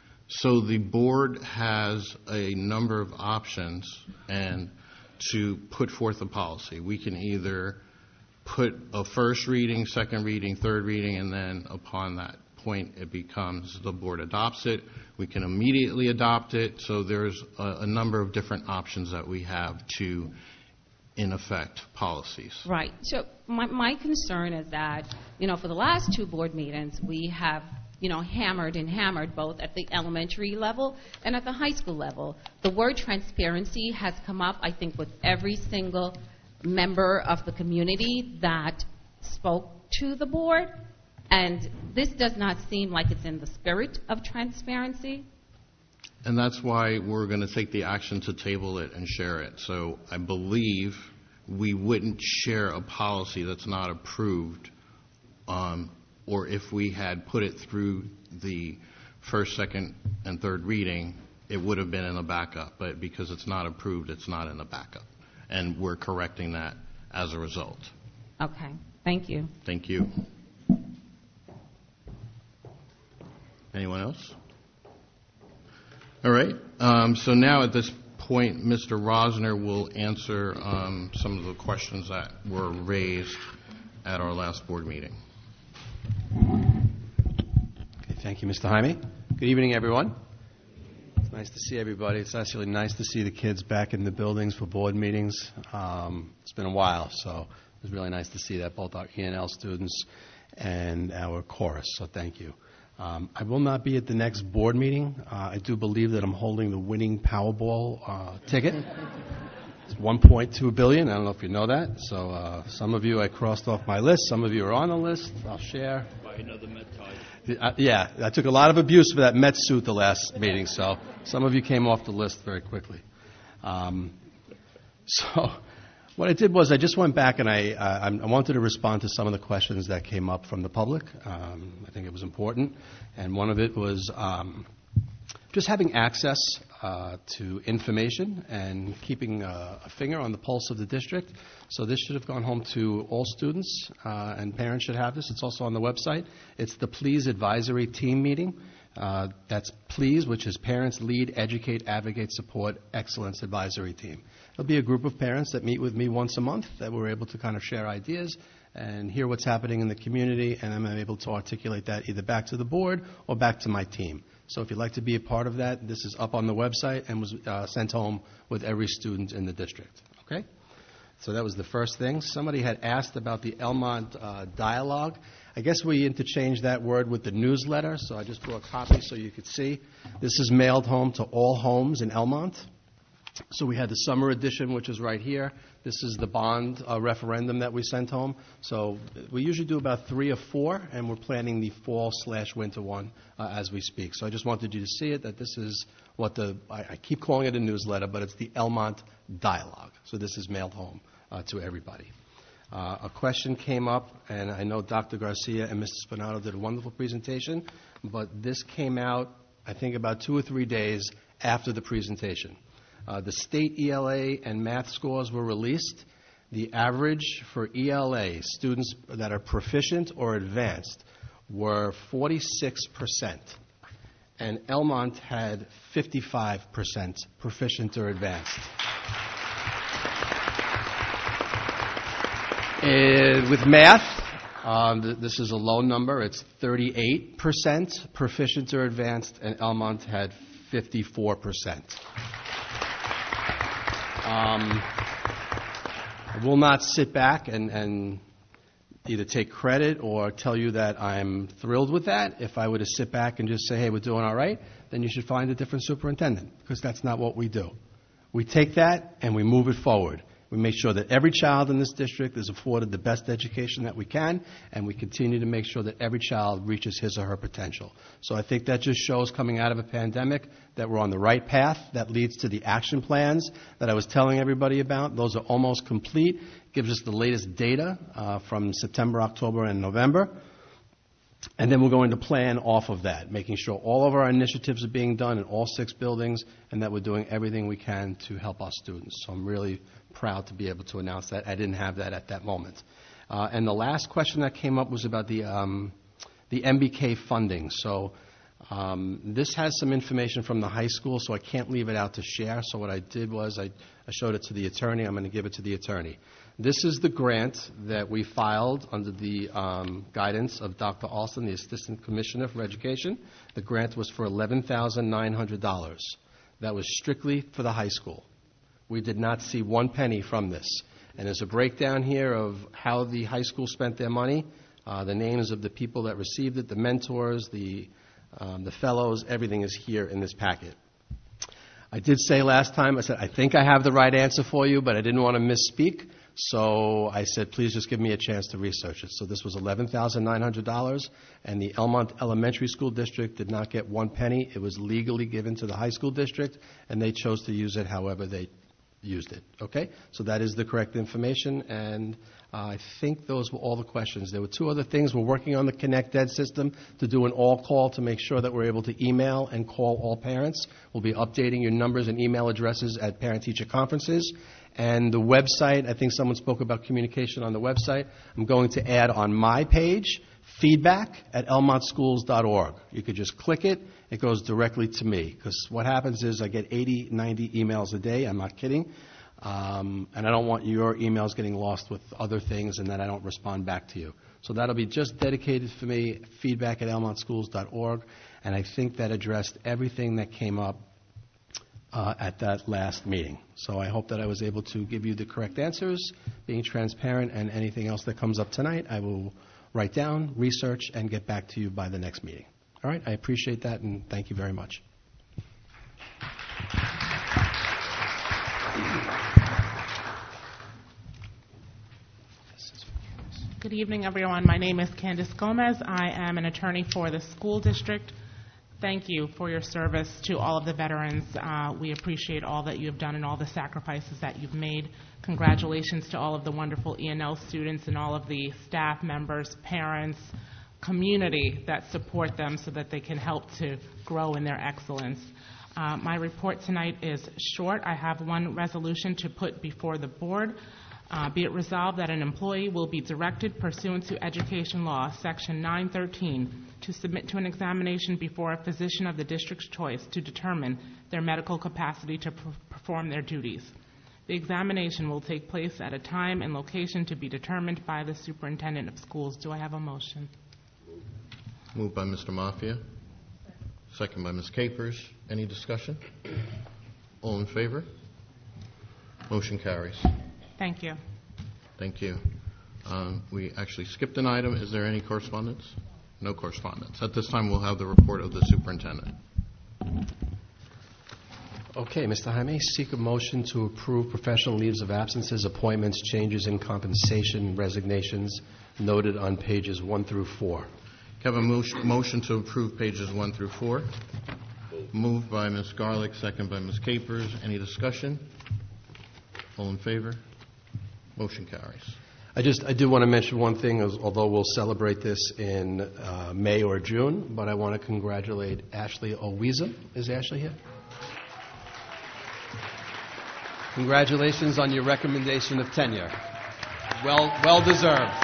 So the board has a number of options and to put forth a policy. We can either put a first reading, second reading, third reading, and then upon that point it becomes the board adopts it. We can immediately adopt it. So there's a, a number of different options that we have to in effect policies. Right. So my, my concern is that, you know, for the last two board meetings, we have, you know, hammered and hammered both at the elementary level and at the high school level. The word transparency has come up, I think, with every single member of the community that spoke to the board, and this does not seem like it's in the spirit of transparency. And that's why we're going to take the action to table it and share it. So I believe we wouldn't share a policy that's not approved, um, or if we had put it through the first, second, and third reading, it would have been in the backup. But because it's not approved, it's not in the backup. And we're correcting that as a result. Okay. Thank you. Thank you. Anyone else? All right. Um, so now at this point, Mister Rosner will answer um, some of the questions that were raised at our last board meeting. Okay, thank you, Mister Jaime. Good evening, everyone. It's nice to see everybody. It's actually nice to see the kids back in the buildings for board meetings. Um, it's been a while, so it was really nice to see that, both our E and L students and our chorus, so thank you. Um, I will not be at the next board meeting. Uh, I do believe that I'm holding the winning Powerball uh, ticket. It's one point two billion dollars. I don't know if you know that. So uh, some of you I crossed off my list. Some of you are on the list. I'll share. Buy another Met tie. Uh, yeah, I took a lot of abuse for that Met suit the last meeting, so some of you came off the list very quickly. Um, so what I did was I just went back and I, uh, I wanted to respond to some of the questions that came up from the public. Um, I think it was important. And one of it was um, just having access uh, to information and keeping uh, a finger on the pulse of the district. So this should have gone home to all students, uh, and parents should have this. It's also on the website. It's the Please Advisory Team Meeting. Uh, that's PLEASE, which is Parents Lead, Educate, Advocate, Support, Excellence Advisory Team. There'll be a group of parents that meet with me once a month that we're able to kind of share ideas and hear what's happening in the community, and I'm able to articulate that either back to the board or back to my team. So if you'd like to be a part of that, this is up on the website and was uh, sent home with every student in the district. Okay? So that was the first thing. Somebody had asked about the Elmont uh, dialogue. I guess we interchanged that word with the newsletter, so I just brought a copy so you could see. This is mailed home to all homes in Elmont. So we had the summer edition, which is right here. This is the bond uh, referendum that we sent home. So we usually do about three or four, and we're planning the fall slash winter one uh, as we speak. So I just wanted you to see it, that this is what the, I, I keep calling it a newsletter, but it's the Elmont dialogue. So this is mailed home uh, to everybody. Uh, a question came up, and I know Doctor Garcia and Mister Spinato did a wonderful presentation, but this came out, I think, about two or three days after the presentation. Uh, the state E L A and math scores were released. The average for E L A, students that are proficient or advanced, were forty-six percent. And Elmont had fifty-five percent proficient or advanced. Uh, with math, um, th- this is a low number. It's thirty-eight percent proficient or advanced, and Elmont had fifty-four percent. Um, I will not sit back and, and either take credit or tell you that I'm thrilled with that. If I were to sit back and just say, hey, we're doing all right, then you should find a different superintendent, because that's not what we do. We take that and we move it forward. We make sure that every child in this district is afforded the best education that we can, and we continue to make sure that every child reaches his or her potential. So I think that just shows, coming out of a pandemic, that we're on the right path. That leads to the action plans that I was telling everybody about. Those are almost complete. Gives us the latest data uh, from September, October, and November. And then we're going to plan off of that, making sure all of our initiatives are being done in all six buildings, and that we're doing everything we can to help our students. So I'm really proud to be able to announce that. I didn't have that at that moment. Uh, and the last question that came up was about the um, the M B K funding. So um, this has some information from the high school, so I can't leave it out to share. So what I did was I, I showed it to the attorney. I'm going to give it to the attorney. This is the grant that we filed under the um, guidance of Doctor Alston, the Assistant Commissioner for Education. The grant was for eleven thousand nine hundred dollars. That was strictly for the high school. We did not see one penny from this. And there's a breakdown here of how the high school spent their money, uh, the names of the people that received it, the mentors, the, um, the fellows, everything is here in this packet. I did say last time, I said, I think I have the right answer for you, but I didn't want to misspeak. So I said, please just give me a chance to research it. So this was eleven thousand nine hundred dollars, and the Elmont Elementary School District did not get one penny. It was legally given to the high school district, and they chose to use it however they used it. Okay? So that is the correct information, and uh, I think those were all the questions. There were two other things. We're working on the Connect Ed system to do an all-call to make sure that we're able to email and call all parents. We'll be updating your numbers and email addresses at parent-teacher conferences. And the website, I think someone spoke about communication on the website. I'm going to add on my page, feedback at elmont schools dot org. You could just click it. It goes directly to me. Because what happens is I get eighty, ninety emails a day. I'm not kidding. Um, and I don't want your emails getting lost with other things and then I don't respond back to you. So that'll be just dedicated for me, feedback at elmont schools dot org. And I think that addressed everything that came up Uh, at that last meeting. So I hope that I was able to give you the correct answers, being transparent, and anything else that comes up tonight, I will write down, research, and get back to you by the next meeting. All right? I appreciate that, and thank you very much. Good evening, everyone. My name is Candice Gomez. I am an attorney for the school district. Thank you for your service to all of the veterans. Uh, we appreciate all that you have done and all the sacrifices that you've made. Congratulations to all of the wonderful E and L students and all of the staff members, parents, community that support them so that they can help to grow in their excellence. Uh, my report tonight is short. I have one resolution to put before the board. Uh, be it resolved that an employee will be directed pursuant to Education Law, Section nine thirteen, to submit to an examination before a physician of the district's choice to determine their medical capacity to pr- perform their duties. The examination will take place at a time and location to be determined by the superintendent of schools. Do I have a motion? Moved by Mister Mafia. Second by Miz Capers. Any discussion? All in favor? Motion carries. Thank you. Thank you. Um, we actually skipped an item. Is there any correspondence? No correspondence. At this time, we'll have the report of the superintendent. Okay, Mister Jaime, seek a motion to approve professional leaves of absences, appointments, changes in compensation, resignations noted on pages one through four. Have a motion, motion to approve pages one through four. Moved by Miz Garlick, second by Miz Capers. Any discussion? All in favor? Motion carries. I just, I do want to mention one thing, as, although we'll celebrate this in uh, May or June, but I want to congratulate Ashley Owiza. Is Ashley here? Congratulations on your recommendation of tenure. Well, well deserved.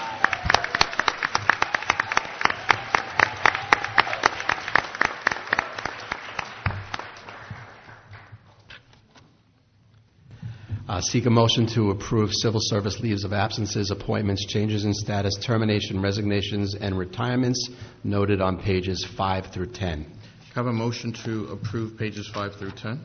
Uh, seek a motion to approve civil service leaves of absences, appointments, changes in status, termination, resignations, and retirements noted on pages five through ten. Have a motion to approve pages five through ten.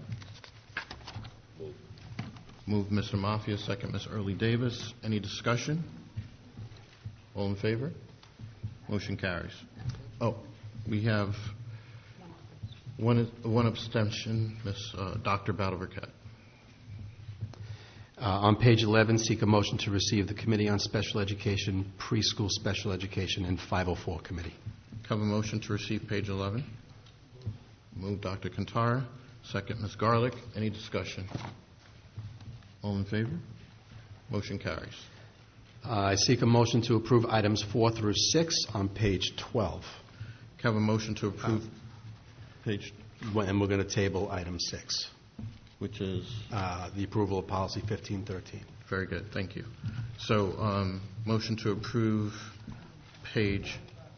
Move Mister Mafia, second Miz Early Davis. Any discussion? All in favor? Motion carries. Oh, we have one, one abstention, Miz Uh, Doctor Battlevercat. Uh, on page eleven, seek a motion to receive the Committee on Special Education, Preschool Special Education, and five oh four Committee. Have a motion to receive page eleven. Move Doctor Kantara. Second, Miz Garlick. Any discussion? All in favor? Motion carries. Uh, I seek a motion to approve items four through six on page twelve. Have a motion to approve uh, page, and we're going to table item six, which is uh, the approval of policy fifteen thirteen. Very good, thank you. So, um, motion to approve page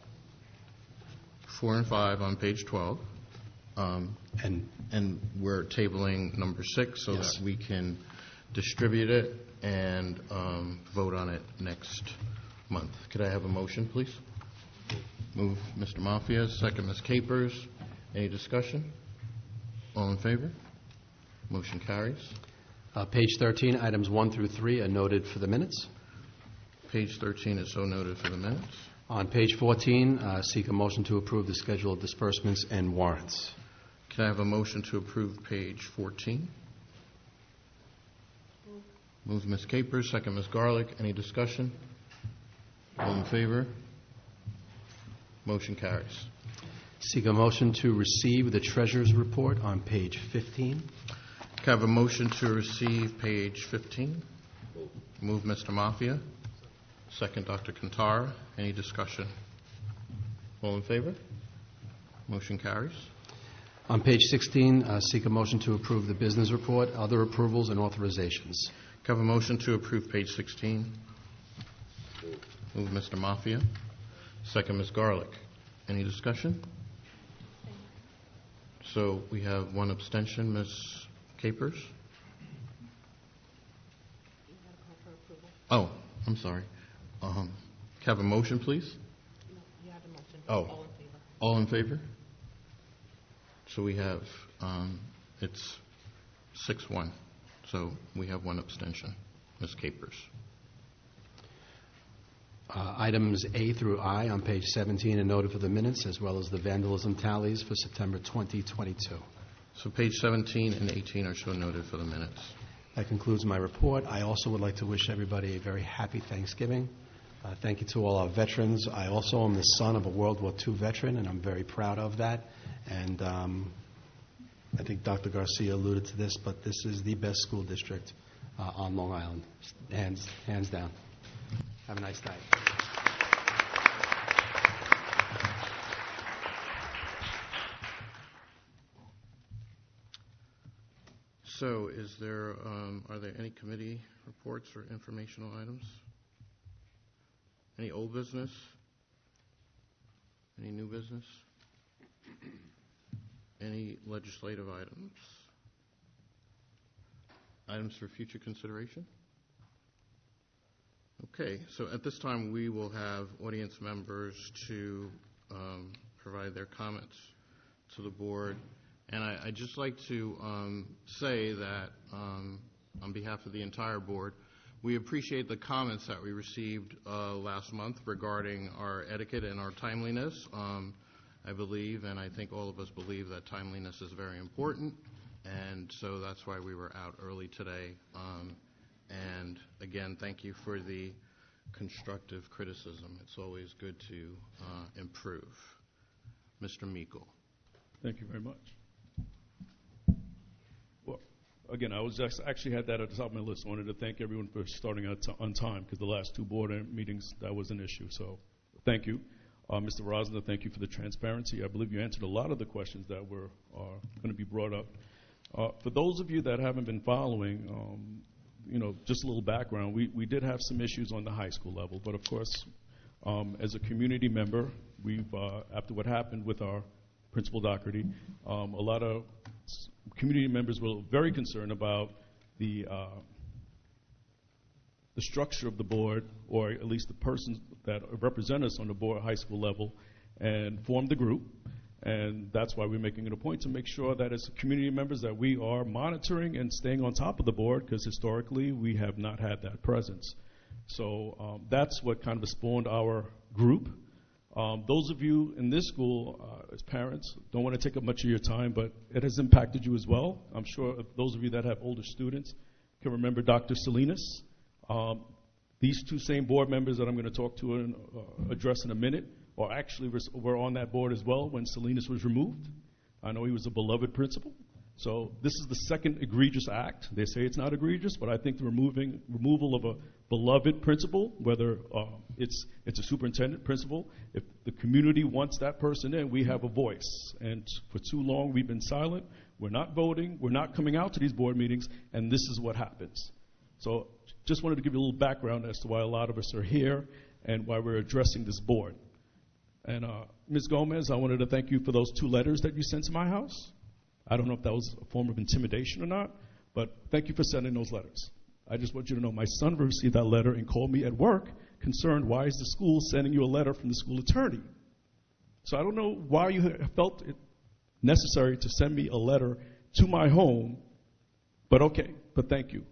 four and five on page twelve, um, and and we're tabling number six so yes. that we can distribute it and um, vote on it next month. Could I have a motion, please? Move Mister Mafia, second Miz Capers. Any discussion? All in favor? Motion carries. Uh, page thirteen, items one through three are noted for the minutes. Page thirteen is so noted for the minutes. On page fourteen, uh, seek a motion to approve the schedule of disbursements and warrants. Can I have a motion to approve page fourteen? Move Miz Capers, second Miz Garlick. Any discussion? All in favor? Motion carries. Seek a motion to receive the treasurer's report on page fifteen. Can I have a motion to receive page fifteen? Move Mister Mafia. Second Doctor Kantara. Any discussion? All in favor? Motion carries. On page sixteen, uh, seek a motion to approve the business report, other approvals, and authorizations. Can I have a motion to approve page sixteen? Move Mister Mafia. Second Miz Garlick. Any discussion? So we have one abstention, Miz Capers. Oh, I'm sorry. Um, can I have a motion, please? No, you have a motion. Oh. All in favor. All in favor? So we have, um, it's six one. So we have one abstention. Miz Capers. Uh, items A through I on page seventeen are noted for the minutes, as well as the vandalism tallies for September twenty twenty-two. So page seventeen and eighteen are so noted for the minutes. That concludes my report. I also would like to wish everybody a very happy Thanksgiving. Uh, thank you to all our veterans. I also am the son of a World War Two veteran, and I'm very proud of that. And um, I think Doctor Garcia alluded to this, but this is the best school district uh, on Long Island, hands, hands down. Have a nice night. So is there, um, are there any committee reports or informational items? Any old business? Any new business? Any legislative items? Items for future consideration? Okay, so at this time we will have audience members to um, provide their comments to the board. And I, I'd just like to um, say that um, on behalf of the entire board, we appreciate the comments that we received uh, last month regarding our etiquette and our timeliness. Um, I believe, and I think all of us believe, that timeliness is very important, and so that's why we were out early today. Um, and again, thank you for the constructive criticism. It's always good to uh, improve. Mister Meikle. Thank you very much. Well, again, I was just, actually had that at the top of my list. I wanted to thank everyone for starting out on time, because the last two board meetings, that was an issue. So thank you. Uh, Mister Rosner, thank you for the transparency. I believe you answered a lot of the questions that were are going to be brought up. Uh, for those of you that haven't been following, um, you know, just a little background, we, we did have some issues on the high school level, but of course, um, as a community member, we've, uh, after what happened with our Principal Doherty, um, a lot of community members were very concerned about the uh, the structure of the board, or at least the persons that represent us on the board, high school level, and formed the group. And that's why we're making it a point to make sure that as community members that we are monitoring and staying on top of the board, because historically we have not had that presence. So um, that's what kind of spawned our group. Um, those of you in this school, uh, as parents, don't want to take up much of your time, but it has impacted you as well. I'm sure those of you that have older students can remember Doctor Salinas. Um, these two same board members that I'm going to talk to and uh, address in a minute are actually res- were on that board as well when Salinas was removed. I know he was a beloved principal. So this is the second egregious act. They say it's not egregious, but I think the removing removal of a beloved principal, whether uh, it's it's a superintendent principal, if the community wants that person in, we have a voice. And for too long we've been silent. We're not voting. We're not coming out to these board meetings, and this is what happens. So just wanted to give you a little background as to why a lot of us are here and why we're addressing this board. And uh, Miz Gomez, I wanted to thank you for those two letters that you sent to my house. I don't know if that was a form of intimidation or not, but thank you for sending those letters. I just want you to know my son received that letter and called me at work concerned, why is the school sending you a letter from the school attorney? So I don't know why you felt it necessary to send me a letter to my home, but okay, but thank you.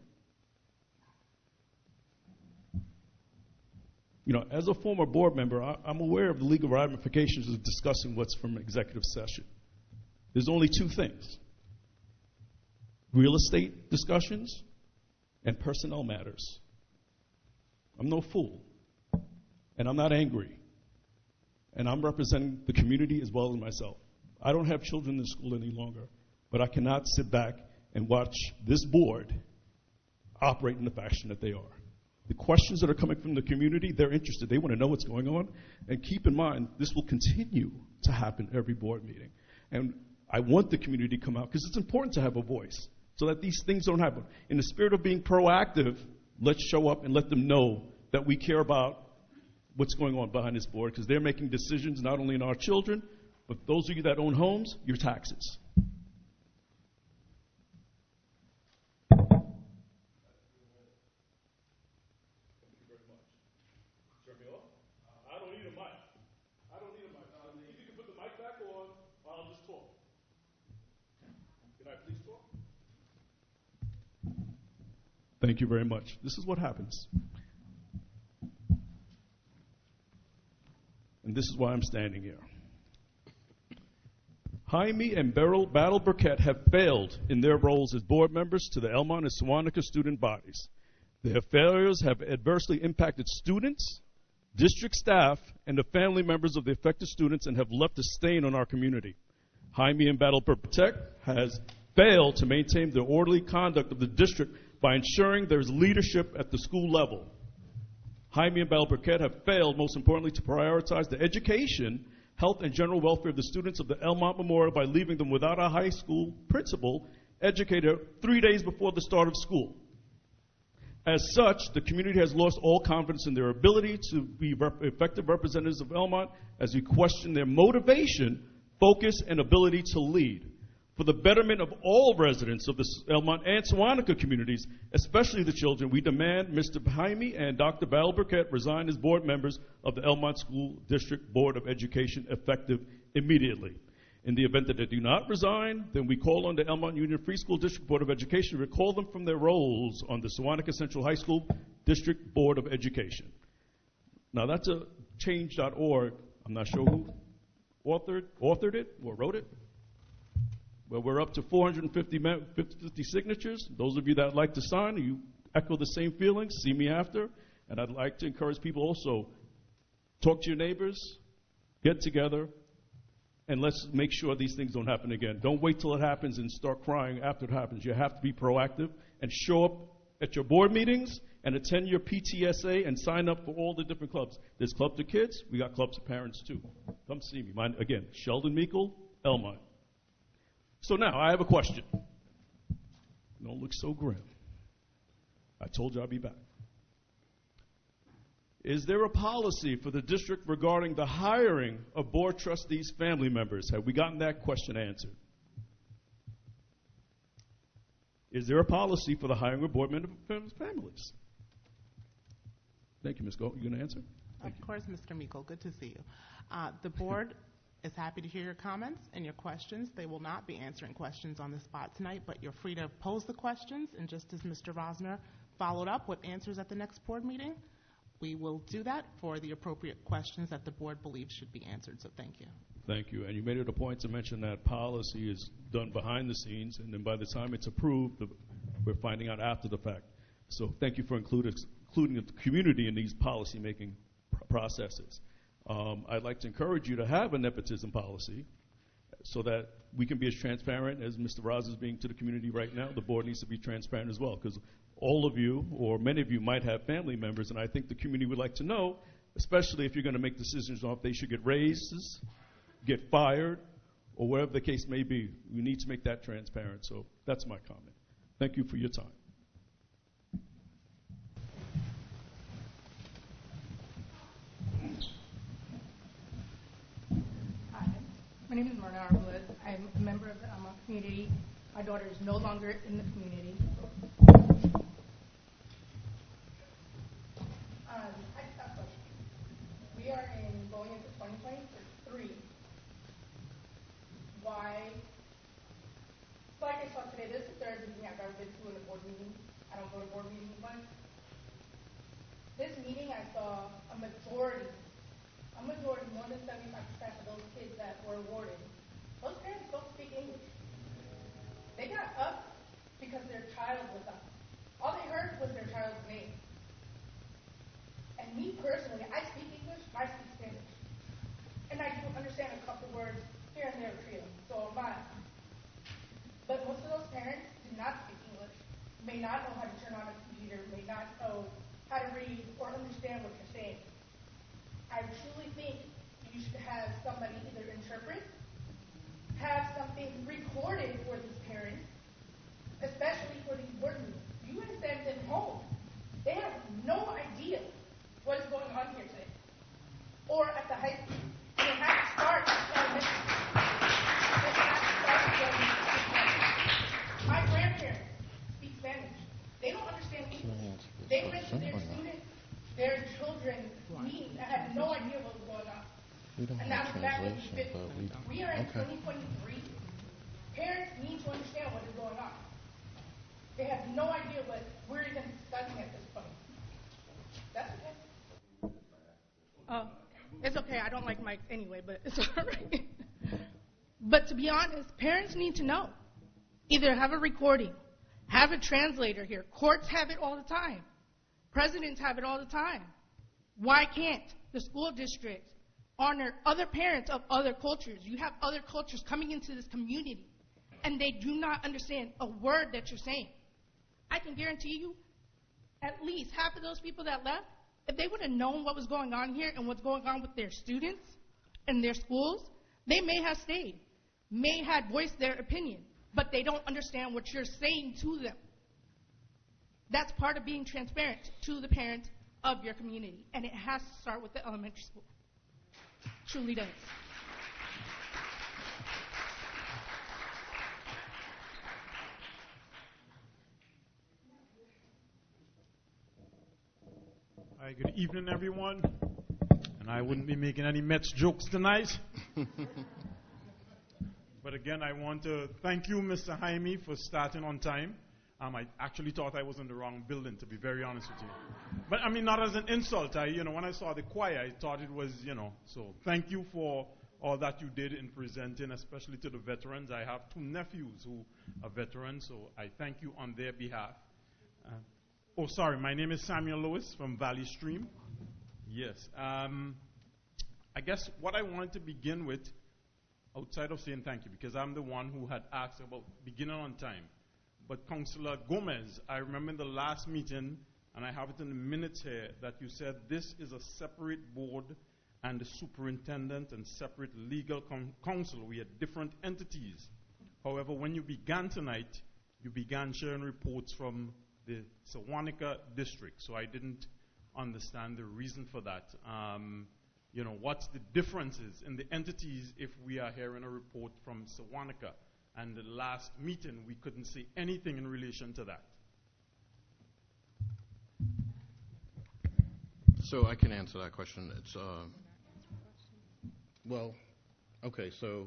You know, as a former board member, I, I'm aware of the legal ramifications of discussing what's from executive session. There's only two things: real estate discussions and personnel matters. I'm no fool, and I'm not angry, and I'm representing the community as well as myself. I don't have children in school any longer, but I cannot sit back and watch this board operate in the fashion that they are. The questions that are coming from the community, they're interested. They want to know what's going on. And keep in mind, this will continue to happen every board meeting. And I want the community to come out because it's important to have a voice so that these things don't happen. In the spirit of being proactive, let's show up and let them know that we care about what's going on behind this board, because they're making decisions not only in our children, but those of you that own homes, your taxes. Thank you very much. This is what happens. And this is why I'm standing here. Jaime and Beryl Battle Burkett have failed in their roles as board members to the Elmont and Sewantica student bodies. Their failures have adversely impacted students, district staff, and the family members of the affected students and have left a stain on our community. Jaime and Battle Burkett has failed to maintain the orderly conduct of the district by ensuring there's leadership at the school level. Jaime and Battle Burkett have failed, most importantly, to prioritize the education, health, and general welfare of the students of the Elmont Memorial by leaving them without a high school principal educator three days before the start of school. As such, the community has lost all confidence in their ability to be rep- effective representatives of Elmont as we question their motivation, focus, and ability to lead. For the betterment of all residents of the Elmont and Sewantica communities, especially the children, we demand Mister Jaime and Doctor Battle Burkett resign as board members of the Elmont School District Board of Education effective immediately. In the event that they do not resign, then we call on the Elmont Union Free School District Board of Education to recall them from their roles on the Sewantica Central High School District Board of Education. Now, that's a change dot org. I'm not sure who authored, authored it or wrote it. Well, we're up to four hundred fifty, fifty signatures. Those of you that like to sign, you echo the same feelings, see me after. And I'd like to encourage people also, talk to your neighbors, get together, and let's make sure these things don't happen again. Don't wait till it happens and start crying after it happens. You have to be proactive and show up at your board meetings and attend your P T S A and sign up for all the different clubs. There's Club to Kids. We got Clubs to Parents, too. Come see me. Mine, again, Sheldon Meikle, Elmont. So now, I have a question. Don't look so grim. I told you I'd be back. Is there a policy for the district regarding the hiring of board trustees' family members? Have we gotten that question answered? Is there a policy for the hiring of board members' families? Thank you, Miz Gold. You going to answer? Thank of course, Mister Meikle. Good to see you. Uh, the board is happy to hear your comments and your questions. They will not be answering questions on the spot tonight, but you're free to pose the questions, and just as Mister Rosner followed up with answers at the next board meeting, we will do that for the appropriate questions that the board believes should be answered. So thank you. Thank you. And you made it a point to mention that policy is done behind the scenes, and then by the time it's approved, the, we're finding out after the fact. So thank you for including, including the community in these policy-making pr- processes. Um, I'd like to encourage you to have a nepotism policy so that we can be as transparent as Mister Roz is being to the community right now. The board needs to be transparent as well, because all of you, or many of you, might have family members, and I think the community would like to know, especially if you're going to make decisions on if they should get raises, get fired, or whatever the case may be. We need to make that transparent. So that's my comment. Thank you for your time. My name is Marna Arbolez. I'm a member of the Elmont community. My daughter is no longer in the community. Um, I just have a question. We are in going into twenty twenty-three. Why? like I saw today, this is the third meeting I've ever been to in a board meeting. I don't go to board meetings much. This meeting, I saw a majority, a majority, more than seventy-five percent of those kids that were awarded, those parents don't speak English. They got up because their child was up. All they heard was their child's name. And me personally, I speak English, I speak Spanish. And I do understand a couple words here and there, Creole, so am I. But most of those parents do not speak English, may not know how to turn on a computer, may not know how to read or understand what you're saying. I truly think you should have somebody either interpret, have something recorded for these parents, especially for these board meetings. You would send them home. They have no idea what is going on here today. Or at the high school. And it has to start at elementary school. It has to start at elementary school. My grandparents speak Spanish. They don't understand English. They went to their students, their children, me, I had no idea what was going on. We don't And have that was back in translation, but we... We are in Okay. twenty twenty-three. Parents need to understand what is going on. They have no idea what we're even discussing at this point. That's okay. Uh, it's okay. I don't like Mike anyway, but it's all right. But to be honest, parents need to know. Either have a recording, have a translator here. Courts have it all the time. Presidents have it all the time. Why can't the school district honor other parents of other cultures? You have other cultures coming into this community, and they do not understand a word that you're saying. I can guarantee you, at least half of those people that left, if they would have known what was going on here and what's going on with their students and their schools, they may have stayed, may have voiced their opinion, but they don't understand what you're saying to them. That's part of being transparent to the parents of your community, and it has to start with the elementary school. Truly does. Hi, good evening, everyone. And I wouldn't be making any Mets jokes tonight. But again, I want to thank you, Mister Jaime, for starting on time. Um, I actually thought I was in the wrong building, to be very honest with you. But I mean, not as an insult. I, you know, when I saw the choir, I thought it was, you know. So thank you for all that you did in presenting, especially to the veterans. I have two nephews who are veterans, so I thank you on their behalf. Uh, oh, sorry, my name is Samuel Lewis from Valley Stream. Yes. Um, I guess what I wanted to begin with, outside of saying thank you, because I'm the one who had asked about beginning on time. But Councillor Gomez, I remember in the last meeting, and I have it in the minutes here, that you said this is a separate board and the superintendent and separate legal counsel. We are different entities. However, when you began tonight, you began sharing reports from the Sewanee district, so I didn't understand the reason for that. Um, you know, what's the differences in the entities if we are hearing a report from Sewanee? And the last meeting, we couldn't say anything in relation to that. So I can answer that question. It's, uh, well, okay, so.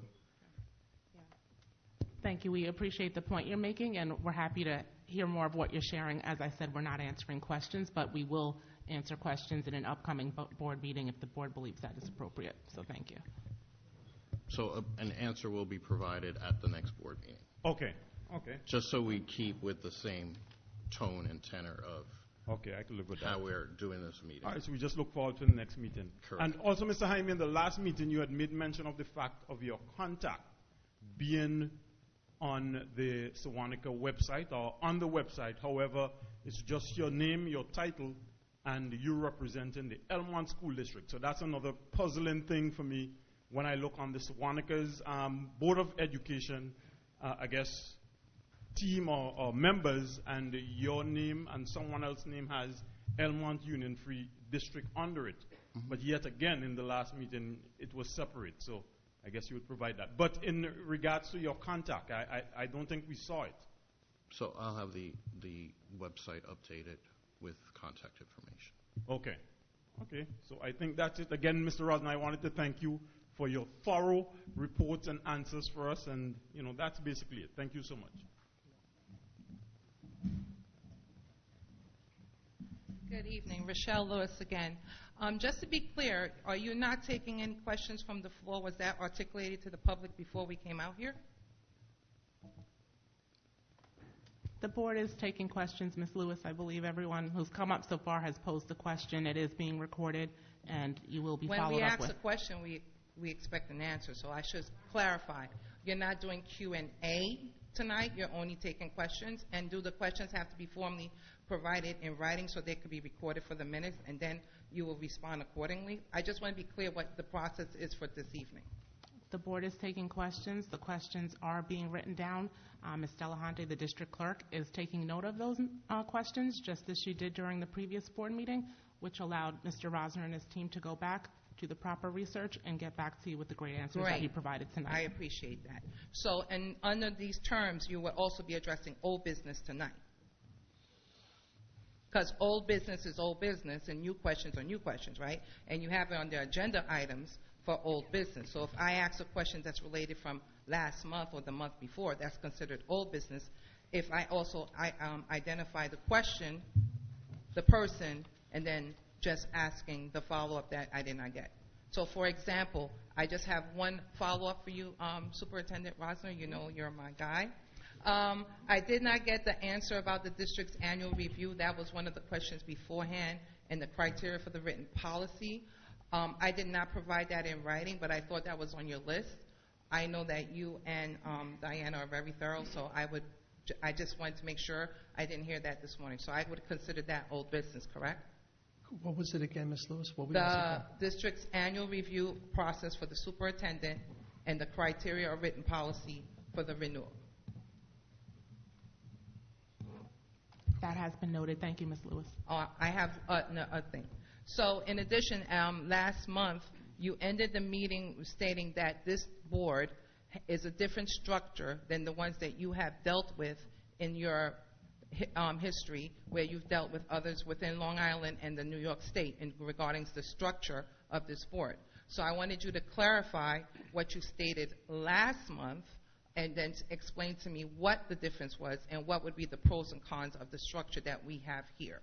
Thank you. We appreciate the point you're making, and we're happy to hear more of what you're sharing. As I said, we're not answering questions, but we will answer questions in an upcoming bo- board meeting if the board believes that is appropriate. So thank you. So uh, an answer will be provided at the next board meeting. Okay, okay. Just so we keep with the same tone and tenor of okay, I can live with how that. we're doing this meeting. All right, so we just look forward to the next meeting. Correct. And also, Mister Jaime, in the last meeting, you had made mention of the fact of your contact being on the Sewanee website or on the website. However, it's just your name, your title, and you representing the Elmont School District. So that's another puzzling thing for me. When I look on the Sewanee's um, Board of Education, uh, I guess, team or, or members, and your name and someone else's name has Elmont Union Free District under it. Mm-hmm. But yet again, in the last meeting, it was separate. So I guess you would provide that. But in regards to your contact, I, I, I don't think we saw it. So I'll have the, the website updated with contact information. Okay. Okay. So I think that's it. Again, Mister Rosen, I wanted to thank you for your thorough reports and answers for us. And, you know, that's basically it. Thank you so much. Good evening. Rochelle Lewis again. Um, just to be clear, are you not taking any questions from the floor? Was that articulated to the public before we came out here? The board is taking questions, Miz Lewis. I believe everyone who's come up so far has posed a question. It is being recorded, and you will be When followed we up ask with. a question, we, we expect an answer. So I should clarify. You're not doing Q and A tonight. You're only taking questions. And do the questions have to be formally provided in writing so they could be recorded for the minutes, and then you will respond accordingly? I just want to be clear what the process is for this evening. The board is taking questions. The questions are being written down. Uh, Miz Delahunty, the district clerk, is taking note of those uh, questions, just as she did during the previous board meeting, which allowed Mister Rosner and his team to go back, do the proper research, and get back to you with the great answers Great. that he provided tonight. I appreciate that. So, and under these terms, you will also be addressing old business tonight. Because old business is old business, and new questions are new questions, right? And you have it on the agenda items for old business. So if I ask a question that's related from last month or the month before, that's considered old business. If I also I, um, identify the question, the person, and then just asking the follow-up that I did not get. So, for example, I just have one follow-up for you, um, Superintendent Rosner. You know you're my guy. Um, I did not get the answer about the district's annual review. That was one of the questions beforehand, and the criteria for the written policy. Um, I did not provide that in writing, but I thought that was on your list. I know that you and um, Diana are very thorough, so I would. I just wanted to make sure I didn't hear that this morning. So I would consider that old business, correct? What was it again, Miz Lewis? What were you The asking district's annual review process for the superintendent and the criteria of written policy for the renewal. That has been noted. Thank you, Miz Lewis. Uh, I have uh, no, a thing. So, in addition, um, last month you ended the meeting stating that this board is a different structure than the ones that you have dealt with in your um, history, where you've dealt with others within Long Island and the New York State in regarding the structure of this board. So I wanted you to clarify what you stated last month and then explain to me what the difference was and what would be the pros and cons of the structure that we have here.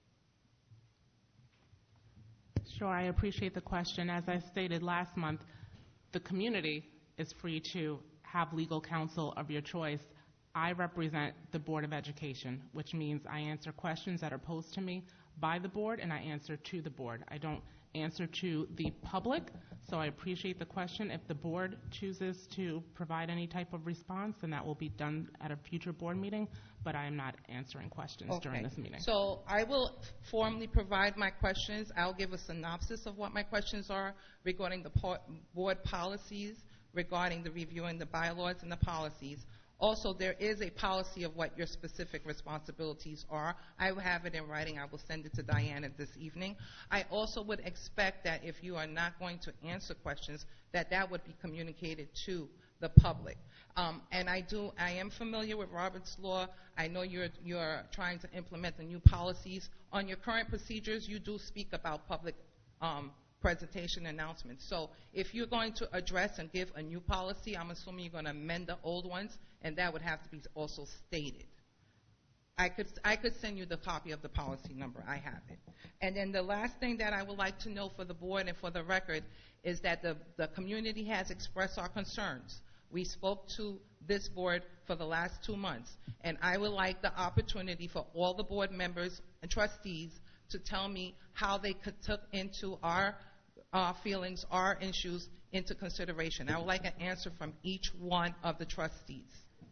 Sure, I appreciate the question. As I stated last month, the community is free to have legal counsel of your choice. I represent the Board of Education, which means I answer questions that are posed to me by the board, and I answer to the board. I don't answer to the public, so I appreciate the question. If the board chooses to provide any type of response, then that will be done at a future board meeting, but I am not answering questions Okay. during this meeting. So I will formally provide my questions. I'll give a synopsis of what my questions are regarding the po- board policies, regarding the reviewing the bylaws and the policies. Also, there is a policy of what your specific responsibilities are. I will have it in writing. I will send it to Diana this evening. I also would expect that if you are not going to answer questions, that that would be communicated to the public. Um, and I do, I am familiar with Robert's Law. I know you're, you're trying to implement the new policies. On your current procedures, you do speak about public um, presentation announcements. So if you're going to address and give a new policy, I'm assuming you're going to amend the old ones, and that would have to be also stated. I could, I could send you the copy of the policy number. I have it. And then the last thing that I would like to know for the board and for the record is that the, the community has expressed our concerns. We spoke to this board for the last two months, and I would like the opportunity for all the board members and trustees to tell me how they could took into our uh, feelings, our issues into consideration. I would like an answer from each one of the trustees.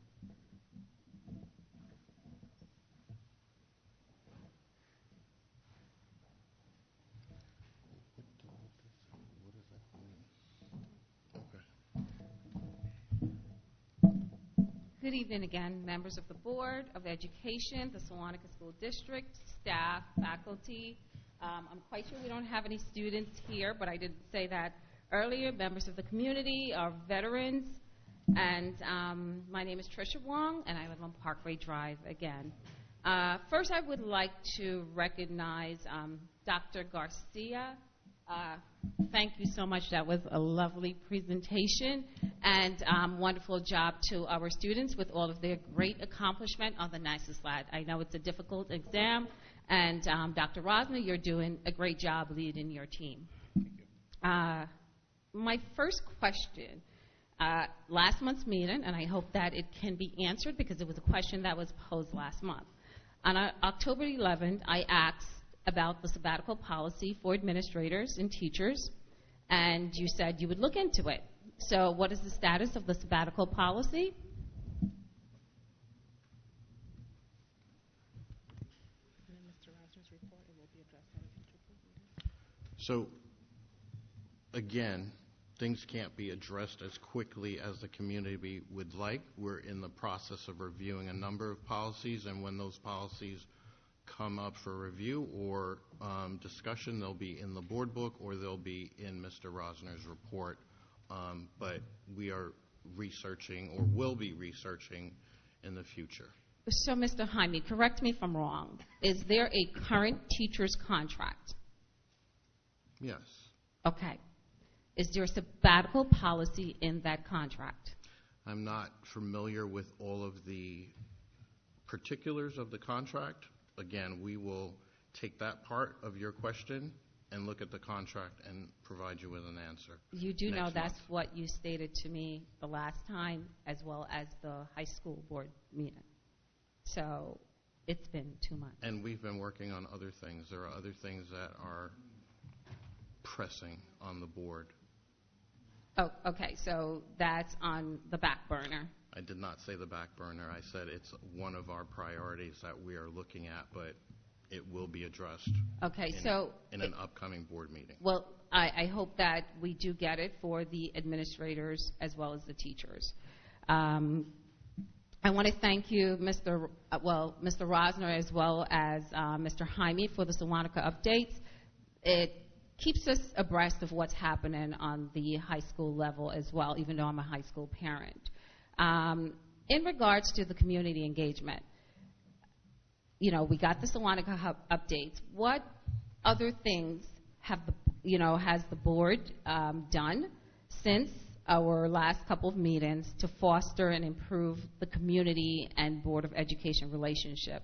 Good evening again, members of the Board of Education, the Salonica School District, staff, faculty. Um, I'm quite sure we don't have any students here, but I did say that earlier. Members of the community, our veterans, and um, my name is Tricia Wong, and I live on Parkway Drive again. Uh, first, I would like to recognize um, Doctor Garcia uh, Thank you so much. That was a lovely presentation, and um, wonderful job to our students with all of their great accomplishment on the NYSUS L A T. I know it's a difficult exam, and um, Doctor Rosner, you're doing a great job leading your team. Uh, my first question, uh, last month's meeting, and I hope that it can be answered because it was a question that was posed last month. On uh, October eleventh, I asked about the sabbatical policy for administrators and teachers, and you said you would look into it. So what is the status of the sabbatical policy? So, again, things can't be addressed as quickly as the community would like. We're in the process of reviewing a number of policies, and when those policies come up for review or um, discussion, they'll be in the board book or they'll be in Mister Rosner's report. Um, but we are researching or will be researching in the future. So, Mister Jaime, correct me if I'm wrong. Is there a current teacher's contract? Yes. Okay. Is there a sabbatical policy in that contract? I'm not familiar with all of the particulars of the contract. Again, we will take that part of your question and look at the contract and provide you with an answer. You do know next that's month. what you stated to me the last time, as well as the high school board meeting. So it's been two months. And we've been working on other things. There are other things that are pressing on the board. Oh, okay. So that's on the back burner. I did not say the back burner. I said it's one of our priorities that we are looking at, but it will be addressed Okay, in, so in an upcoming board meeting. Well, I, I hope that we do get it for the administrators as well as the teachers. Um, I want to thank you, Mister Uh, well, Mister Rosner, as well as uh, Mister Jaime, for the Sewantika updates. It keeps us abreast of what's happening on the high school level as well, even though I'm a high school parent. Um, in regards to the community engagement, you know, we got the Sewantika hub updates. What other things have the, you know, has the board um, done since our last couple of meetings to foster and improve the community and Board of Education relationship?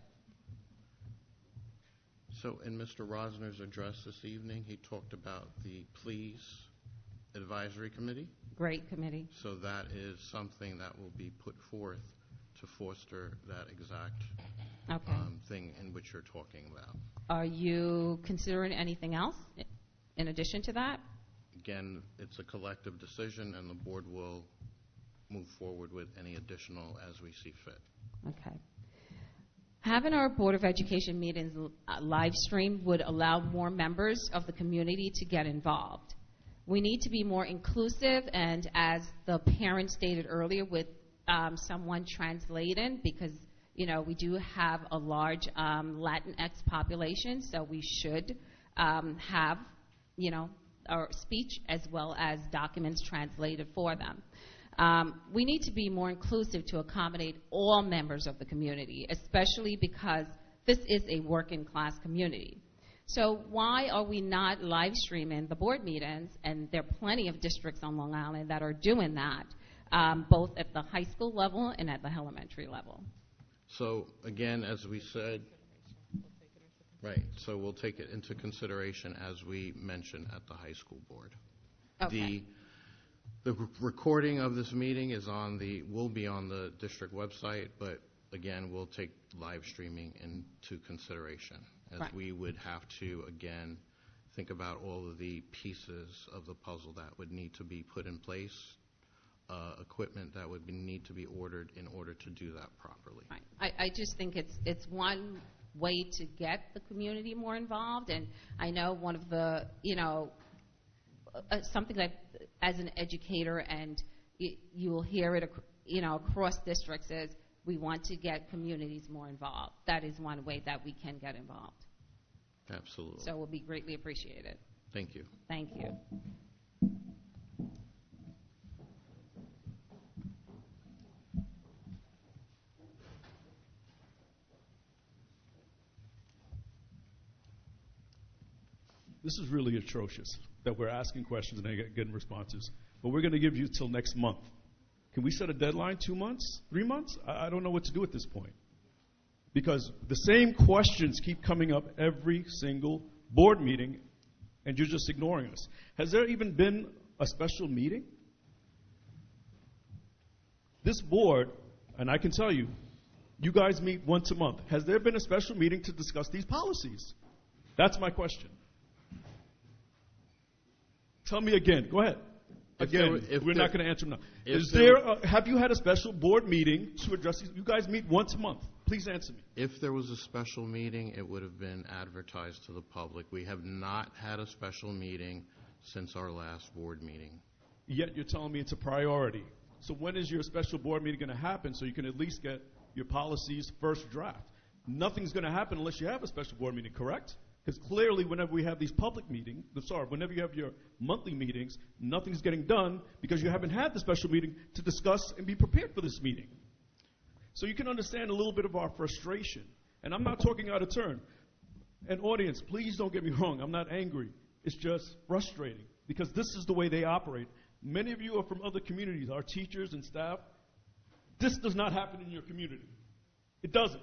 So in Mister Rosner's address this evening, he talked about the Please Advisory Committee. Great committee. So that is something that will be put forth to foster that exact Okay. um, thing in which you're talking about. Are you considering anything else in addition to that? Again, it's a collective decision, and the board will move forward with any additional as we see fit. Okay. Having our Board of Education meetings uh, live streamed would allow more members of the community to get involved. We need to be more inclusive, and as the parent stated earlier, with um, someone translating, because you know we do have a large um, Latinx population, so we should um, have you know our speech as well as documents translated for them. Um, we need to be more inclusive to accommodate all members of the community, especially because this is a working class community. So why are we not live streaming the board meetings? And there are plenty of districts on Long Island that are doing that, um, both at the high school level and at the elementary level. So again, as we said, right, so we'll take it into consideration as we mentioned at the high school board. Okay. The, the recording of this meeting is on the, will be on the district website, but again, we'll take live streaming into consideration, as Right. we would have to, again, think about all of the pieces of the puzzle that would need to be put in place, uh, equipment that would be, need to be ordered in order to do that properly. Right. I, I just think it's it's one way to get the community more involved, and I know one of the, you know, uh, something that as an educator, and y- you will hear it, ac- you know, across districts is we want to get communities more involved. That is one way that we can get involved. Absolutely. So it will be greatly appreciated. Thank you. Thank you. This is really atrocious that we're asking questions and not getting responses. But we're going to give you till next month. Can we set a deadline? Two months? Three months? I, I don't know what to do at this point. Because the same questions keep coming up every single board meeting, and you're just ignoring us. Has there even been a special meeting? This board, and I can tell you, you guys meet once a month. Has there been a special meeting to discuss these policies? That's my question. Tell me again. Go ahead. If Again, there- if we're there- not going to answer now. if Is there- there? A, have you had a special board meeting to address these? You guys meet once a month. Please answer me. If there was a special meeting, it would have been advertised to the public. We have not had a special meeting since our last board meeting. Yet you're telling me it's a priority. So when is your special board meeting going to happen so you can at least get your policies first draft? Nothing's going to happen unless you have a special board meeting, correct? Because clearly whenever we have these public meetings, sorry, whenever you have your monthly meetings, nothing's getting done because you haven't had the special meeting to discuss and be prepared for this meeting. So you can understand a little bit of our frustration. And I'm not talking out of turn. And audience, please don't get me wrong. I'm not angry. It's just frustrating because this is the way they operate. Many of you are from other communities, our teachers and staff. This does not happen in your community. It doesn't.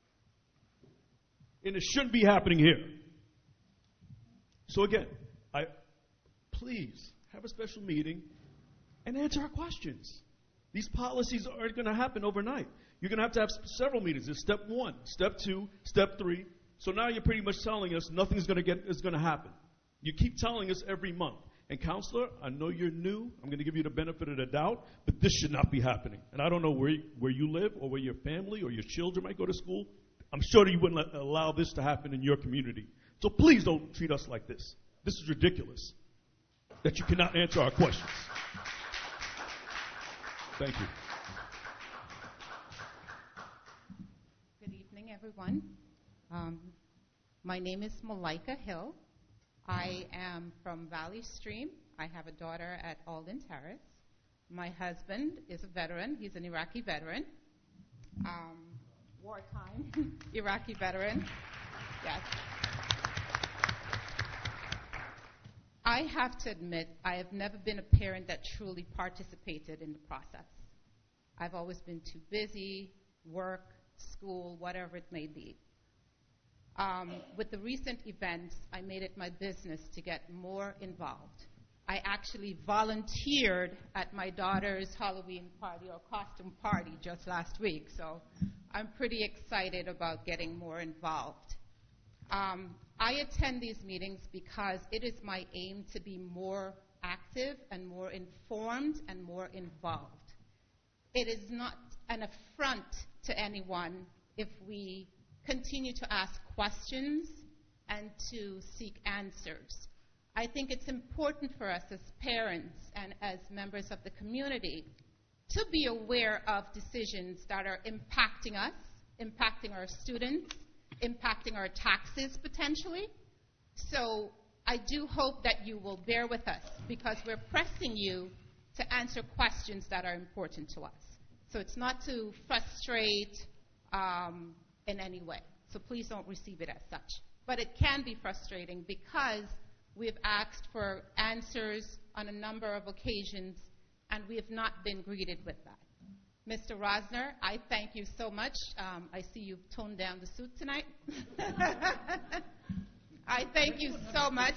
And it shouldn't be happening here. So again, I please have a special meeting and answer our questions. These policies aren't going to happen overnight. You're going to have to have several meetings. There's step one, step two, step three. So now you're pretty much telling us nothing's going to get is going to happen. You keep telling us every month. And counselor, I know you're new. I'm going to give you the benefit of the doubt, but this should not be happening. And I don't know where you, where you live or where your family or your children might go to school. I'm sure that you wouldn't let, allow this to happen in your community. So please don't treat us like this. This is ridiculous that you cannot answer our questions. Thank you. Good evening, everyone. Um, my name is Malaika Hill. I am from Valley Stream. I have a daughter at Alden Terrace. My husband is a veteran. He's an Iraqi veteran. Um, wartime Iraqi veteran. Yes. I have to admit, I have never been a parent that truly participated in the process. I've always been too busy, work, school, whatever it may be. Um, with the recent events, I made it my business to get more involved. I actually volunteered at my daughter's Halloween party or costume party just last week, so I'm pretty excited about getting more involved. Um, I attend these meetings because it is my aim to be more active and more informed and more involved. It is not an affront to anyone if we continue to ask questions and to seek answers. I think it's important for us as parents and as members of the community to be aware of decisions that are impacting us, impacting our students, impacting our taxes potentially. So I do hope that you will bear with us because we're pressing you to answer questions that are important to us. So it's not to frustrate um, in any way. So please don't receive it as such. But it can be frustrating because we've asked for answers on a number of occasions and we have not been greeted with that. Mister Rosner, I thank you so much. Um, I see you've toned down the suit tonight. I thank you so much.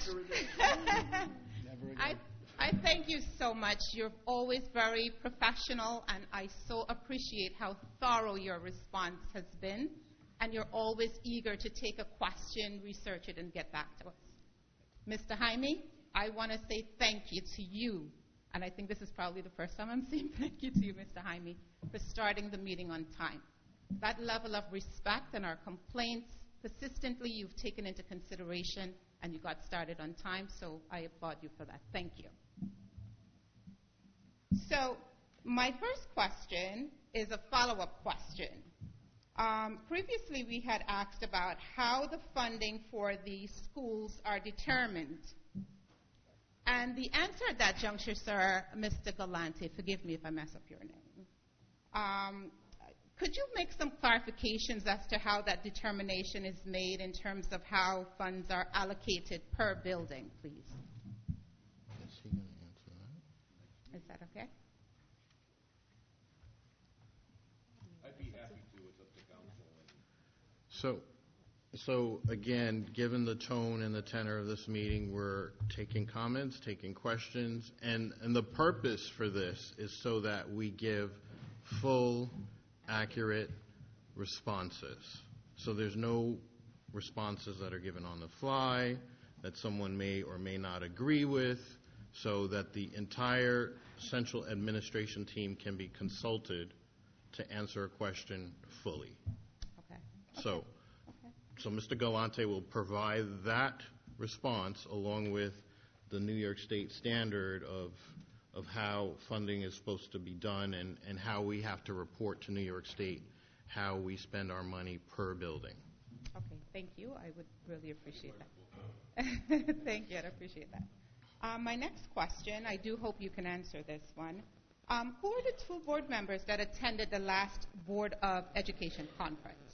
I, I thank you so much. You're always very professional, and I so appreciate how thorough your response has been. And you're always eager to take a question, research it, and get back to us. Mister Jaime, I want to say thank you to you. And I think this is probably the first time I'm saying thank you to you, Mister Jaime, for starting the meeting on time. That level of respect and our complaints, persistently you've taken into consideration, and you got started on time, so I applaud you for that. Thank you. So my first question is a follow-up question. Um, previously, we had asked about how the funding for the schools are determined. And the answer at that juncture, sir, Mister Galante, forgive me if I mess up your name, um, Could you make some clarifications as to how that determination is made in terms of how funds are allocated per building, please? Is he going to answer that? Is that okay? I'd be happy to. It's up to council. So, so again, given the tone and the tenor of this meeting, we're taking comments, taking questions, and, and the purpose for this is so that we give full, accurate responses. So there's no responses that are given on the fly, that someone may or may not agree with, so that the entire central administration team can be consulted to answer a question fully. Okay. So, Okay. so Mister Galante will provide that response along with the New York State standard of of how funding is supposed to be done and, and how we have to report to New York State how we spend our money per building. Okay, thank you. I would really appreciate that. Thank you, I'd appreciate that. Um, my next question, I do hope you can answer this one. Um, who are the two board members that attended the last Board of Education conference?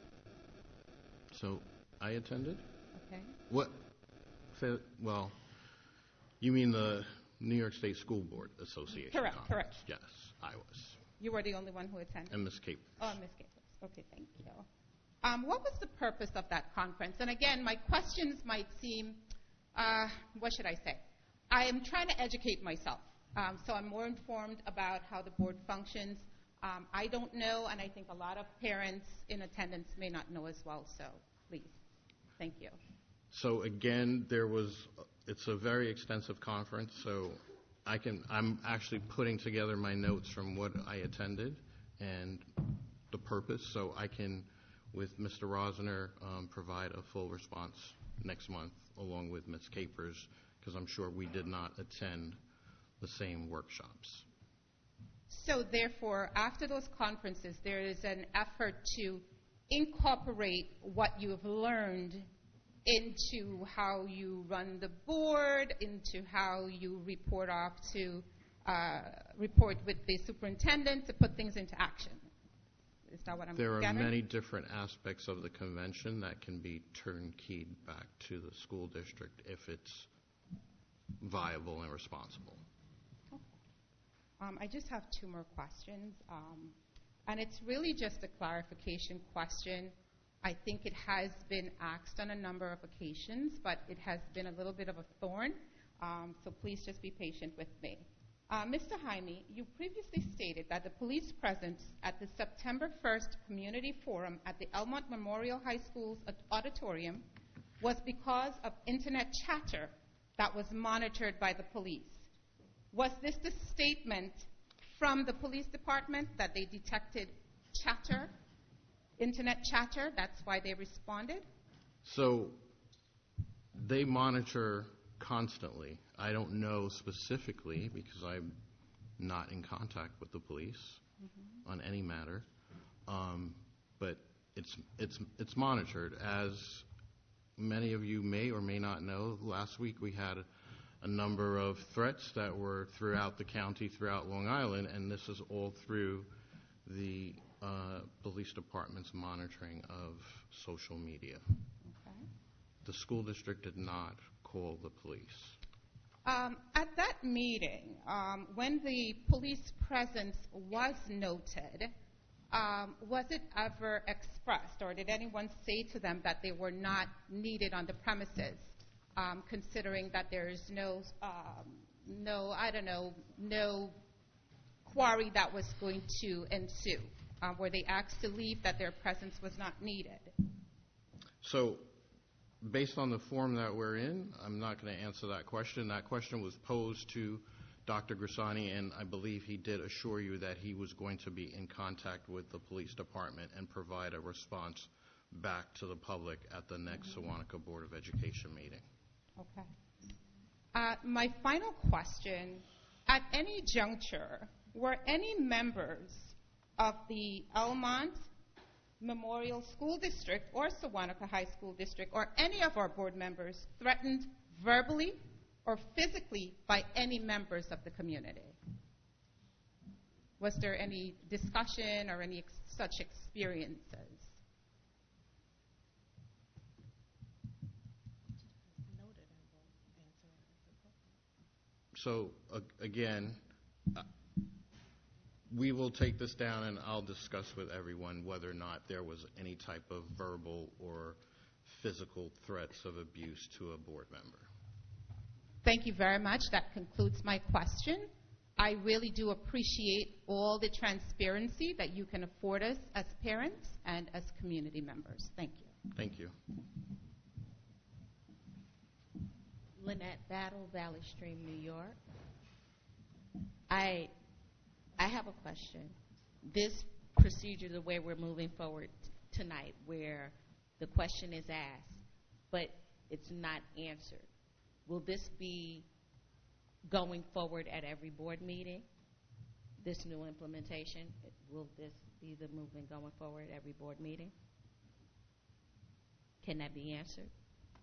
So I attended? Okay. What? Say- Well, you mean the New York State School Board Association Correct, conference? correct. Yes, I was. You were the only one who attended? And Miz Cape. Oh, Miz Capers. Okay, thank you. Um, what was the purpose of that conference? And again, my questions might seem, uh, what should I say? I am trying to educate myself, um, so I'm more informed about how the board functions. Um, I don't know, and I think a lot of parents in attendance may not know as well, so please. Thank you. So again, there was, it's a very extensive conference, so I can, I'm actually putting together my notes from what I attended and the purpose, so I can, with Mister Rosner, um, provide a full response next month along with Miz Capers, because I'm sure we did not attend the same workshops. So therefore, after those conferences, there is an effort to incorporate what you have learned into how you run the board, into how you report off to, uh, report with the superintendent to put things into action. Is that what I'm There are gathering? many different aspects of the convention that can be turnkeyed back to the school district if it's viable and responsible. Um, I just have two more questions, um, and it's really just a clarification question. I think it has been asked on a number of occasions, but it has been a little bit of a thorn, um, so please just be patient with me. Uh, Mister Jaime, you previously stated that the police presence at the September first Community Forum at the Elmont Memorial High School's auditorium was because of internet chatter that was monitored by the police. Was this the statement from the police department that they detected chatter, internet chatter? That's why they responded? So they monitor constantly. I don't know specifically because I'm not in contact with the police mm-hmm. on any matter, um, but it's it's it's monitored. As many of you may or may not know, last week we had a, a number of threats that were throughout the county, throughout Long Island, and this is all through the uh, police department's monitoring of social media. Okay. The school district did not call the police. Um, at that meeting, um, when the police presence was noted, um, was it ever expressed, or did anyone say to them that they were not needed on the premises, um, considering that there is no, um, no, I don't know, no quarry that was going to ensue? Um, were they asked to leave, that their presence was not needed? So, based on the form that we're in, I'm not going to answer that question. That question was posed to Doctor Grisani, and I believe he did assure you that he was going to be in contact with the police department and provide a response back to the public at the next mm-hmm. Sewanaka Board of Education meeting. Okay. Uh, my final question, at any juncture, were any members of the Elmont Memorial School District or Sewanaka High School District or any of our board members threatened verbally or physically by any members of the community? Was there any discussion or any ex- such experiences? So, uh, again, uh, we will take this down and I'll discuss with everyone whether or not there was any type of verbal or physical threats of abuse to a board member. Thank you very much. That concludes my question. I really do appreciate all the transparency that you can afford us as parents and as community members. Thank you. Thank you. Lynette Battle, Valley Stream, New York. I I have a question. This procedure, the way we're moving forward t- tonight, where the question is asked, but it's not answered, will this be going forward at every board meeting, this new implementation? Will this be the movement going forward at every board meeting? Can that be answered?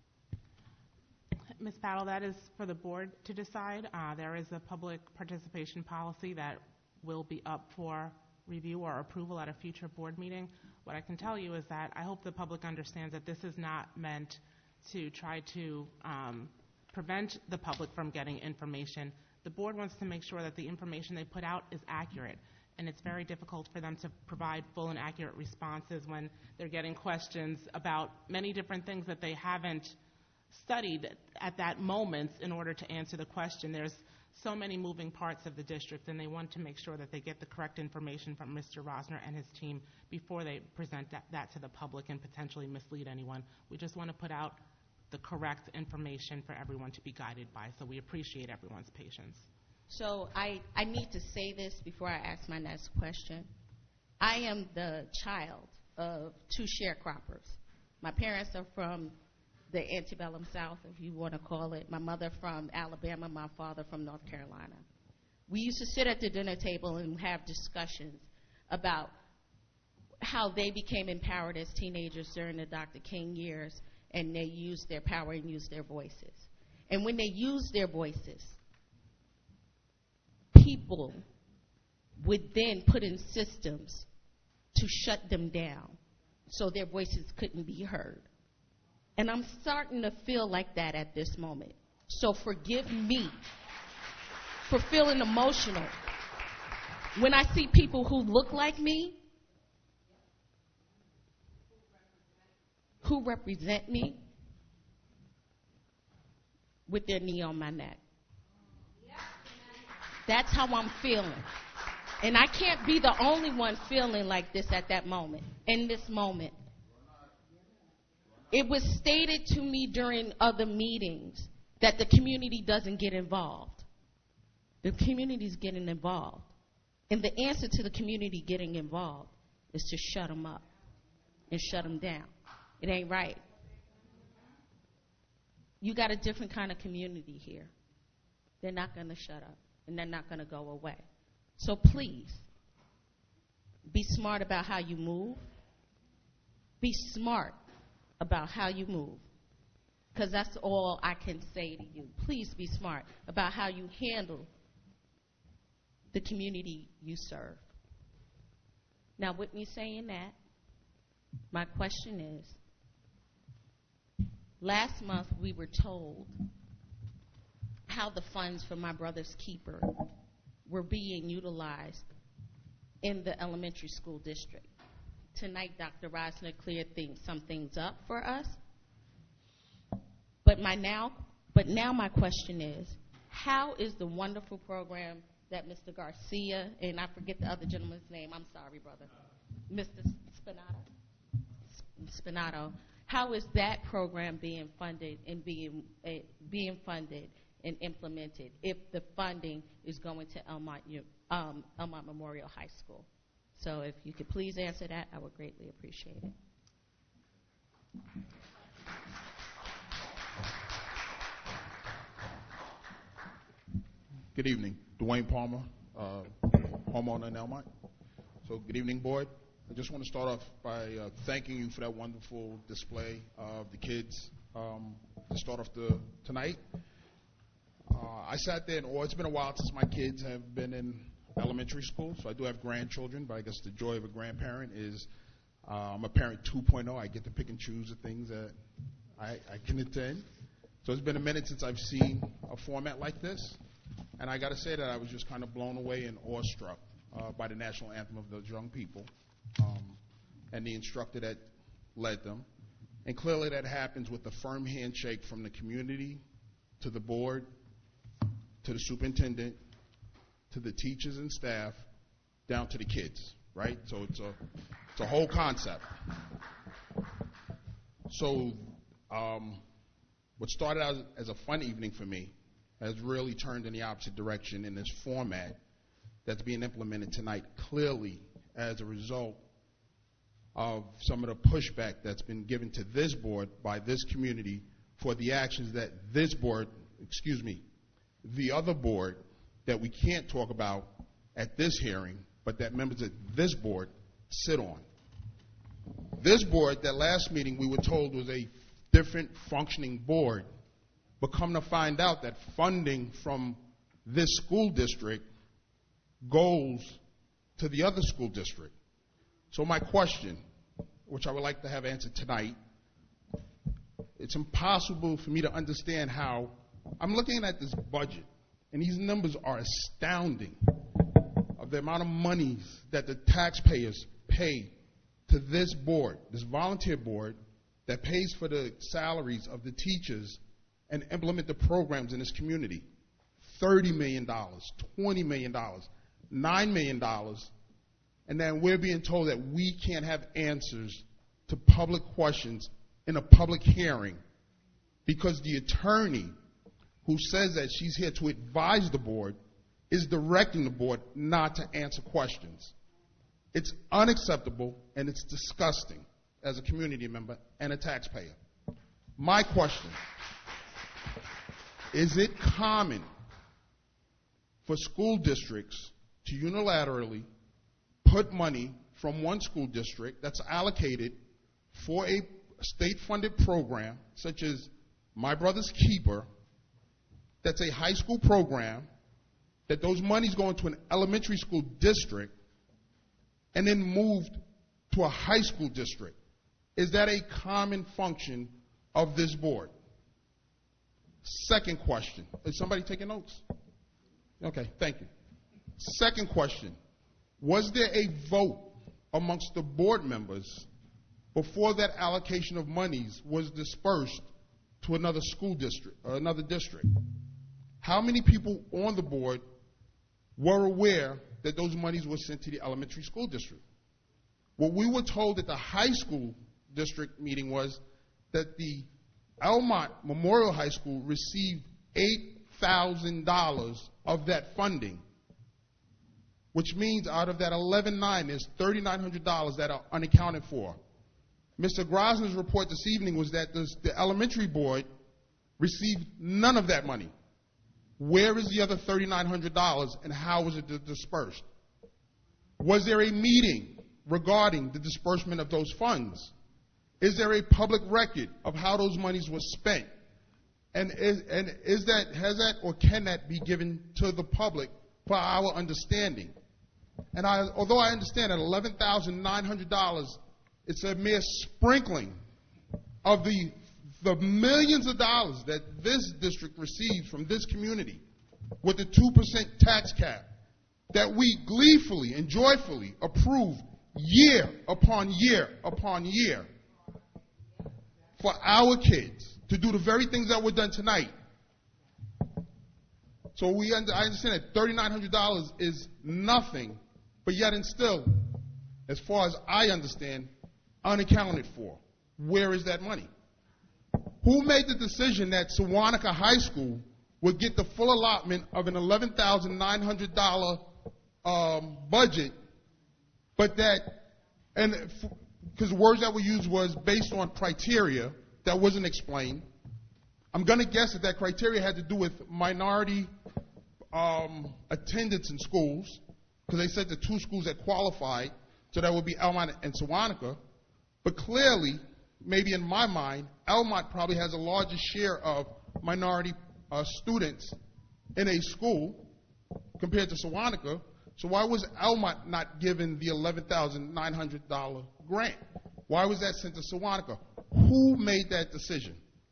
Miz Battle, that is for the board to decide. Uh, there is a public participation policy that will be up for review or approval at a future board meeting. What I can tell you is that I hope the public understands that this is not meant to try to um, prevent the public from getting information. The board wants to make sure that the information they put out is accurate, and it's very difficult for them to provide full and accurate responses when they're getting questions about many different things that they haven't studied at that moment in order to answer the question. There's so many moving parts of the district, and they want to make sure that they get the correct information from Mister Rosner and his team before they present that, that to the public and potentially mislead anyone. We just want to put out the correct information for everyone to be guided by, so we appreciate everyone's patience. So I, I need to say this before I ask my next question. I am the child of two sharecroppers. My parents are from the antebellum South, if you want to call it. My mother from Alabama, my father from North Carolina. We used to sit at the dinner table and have discussions about how they became empowered as teenagers during the Doctor King years, and they used their power and used their voices. And when they used their voices, people would then put in systems to shut them down so their voices couldn't be heard. And I'm starting to feel like that at this moment. So forgive me for feeling emotional when I see people who look like me, who represent me, with their knee on my neck. That's how I'm feeling. And I can't be the only one feeling like this at that moment, in this moment. It was stated to me during other meetings that the community doesn't get involved. The community's getting involved. And the answer to the community getting involved is to shut them up and shut them down. It ain't right. You got a different kind of community here. They're not going to shut up, and they're not going to go away. So please, be smart about how you move. Be smart about how you move, because that's all I can say to you. Please be smart about how you handle the community you serve. Now, with me saying that, my question is, last month we were told how the funds for My Brother's Keeper were being utilized in the elementary school district. Tonight, Doctor Rosner cleared things, some things up for us. But my now, but now my question is, how is the wonderful program that Mister Garcia, and I forget the other gentleman's name, I'm sorry, brother, Mister Spinato, Spinato, how is that program being funded and being uh, being funded and implemented if the funding is going to Elmont, um, Elmont Memorial High School? So if you could please answer that, I would greatly appreciate it. Good evening. Dwayne Palmer, uh, homeowner in Elmont. So good evening, board. I just want to start off by uh, thanking you for that wonderful display of the kids um, to start off the tonight. Uh, I sat there in awe. It's been a while since my kids have been in elementary school, so I do have grandchildren, but I guess the joy of a grandparent is uh, I'm a parent two point oh. I get to pick and choose the things that I, I can attend. So it's been a minute since I've seen a format like this, and I got to say that I was just kind of blown away and awestruck uh, by the national anthem of those young people um, and the instructor that led them. And clearly that happens with a firm handshake from the community to the board, to the superintendent, to the teachers and staff, down to the kids, right? So it's a, it's a whole concept. So um, what started out as a fun evening for me has really turned in the opposite direction in this format that's being implemented tonight, clearly as a result of some of the pushback that's been given to this board by this community for the actions that this board, excuse me, the other board that we can't talk about at this hearing, but that members of this board sit on. This board, that last meeting we were told was a different functioning board, but come to find out that funding from this school district goes to the other school district. So my question, which I would like to have answered tonight, it's impossible for me to understand how I'm looking at this budget, and these numbers are astounding of the amount of monies that the taxpayers pay to this board, this volunteer board that pays for the salaries of the teachers and implement the programs in this community. thirty million dollars, twenty million dollars, nine million dollars, and then we're being told that we can't have answers to public questions in a public hearing because the attorney who says that she's here to advise the board is directing the board not to answer questions. It's unacceptable and it's disgusting as a community member and a taxpayer. My question, is it common for school districts to unilaterally put money from one school district that's allocated for a state-funded program, such as My Brother's Keeper, that's a high school program, that those monies go into an elementary school district and then moved to a high school district? Is that a common function of this board? Second question. Is somebody taking notes? Okay, thank you. Second question. Was there a vote amongst the board members before that allocation of monies was dispersed to another school district or another district? How many people on the board were aware that those monies were sent to the elementary school district? What we were told at the high school district meeting was that the Elmont Memorial High School received eight thousand dollars of that funding, which means out of that eleven nine, there's three thousand nine hundred dollars that are unaccounted for. Mister Grosner's report this evening was that this, the elementary board received none of that money. Where is the other three thousand nine hundred dollars and how was it dispersed? Was there a meeting regarding the disbursement of those funds? Is there a public record of how those monies were spent? And is, and is that, has that or can that be given to the public for our understanding? And I, although I understand that eleven thousand nine hundred dollars, it's a mere sprinkling of the, the millions of dollars that this district receives from this community with the two percent tax cap that we gleefully and joyfully approve year upon year upon year for our kids to do the very things that were done tonight. So we under, I understand that three thousand nine hundred dollars is nothing, but yet and still, as far as I understand, unaccounted for. Where is that money? Who made the decision that Sewanaka High School would get the full allotment of an eleven thousand nine hundred dollars um, budget, but that, and because the words that were used was based on criteria that wasn't explained. I'm going to guess that that criteria had to do with minority um, attendance in schools, because they said the two schools that qualified, so that would be Elmont and Sewanaka. But clearly, maybe in my mind, Elmont probably has the largest share of minority uh, students in a school compared to Sewanaka. So why was Elmont not given the eleven thousand nine hundred dollars grant? Why was that sent to Sewantica? Who made that decision?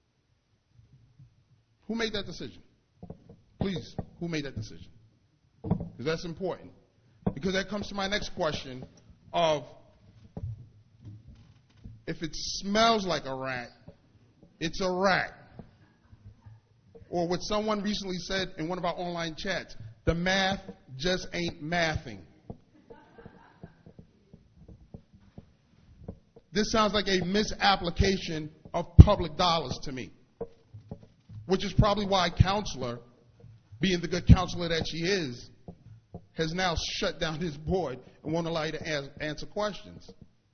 Who made that decision? Please, who made that decision? Because that's important. Because that comes to my next question of, if it smells like a rat, it's a rat. Or what someone recently said in one of our online chats, the math just ain't mathing. This sounds like a misapplication of public dollars to me, which is probably why Counselor, being the good counselor that she is, has now shut down his board and won't allow you to as- answer questions.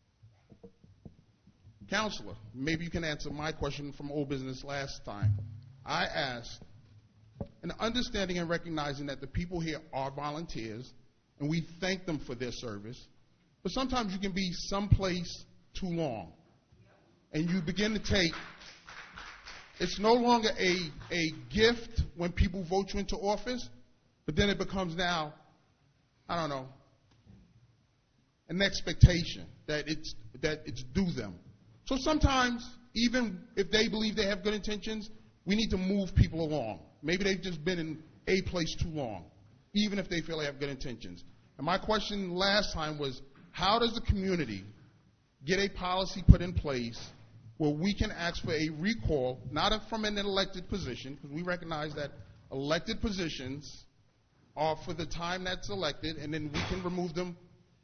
Counselor, maybe you can answer my question from old business last time. I asked, in understanding and recognizing that the people here are volunteers, and we thank them for their service, but sometimes you can be someplace too long, and you begin to take, it's no longer a, a gift when people vote you into office, but then it becomes now, I don't know, an expectation that it's, that it's due them. So sometimes, even if they believe they have good intentions, we need to move people along. Maybe they've just been in a place too long, even if they feel they have good intentions. And my question last time was, how does the community get a policy put in place where we can ask for a recall, not from an elected position, because we recognize that elected positions are for the time that's elected, and then we can remove them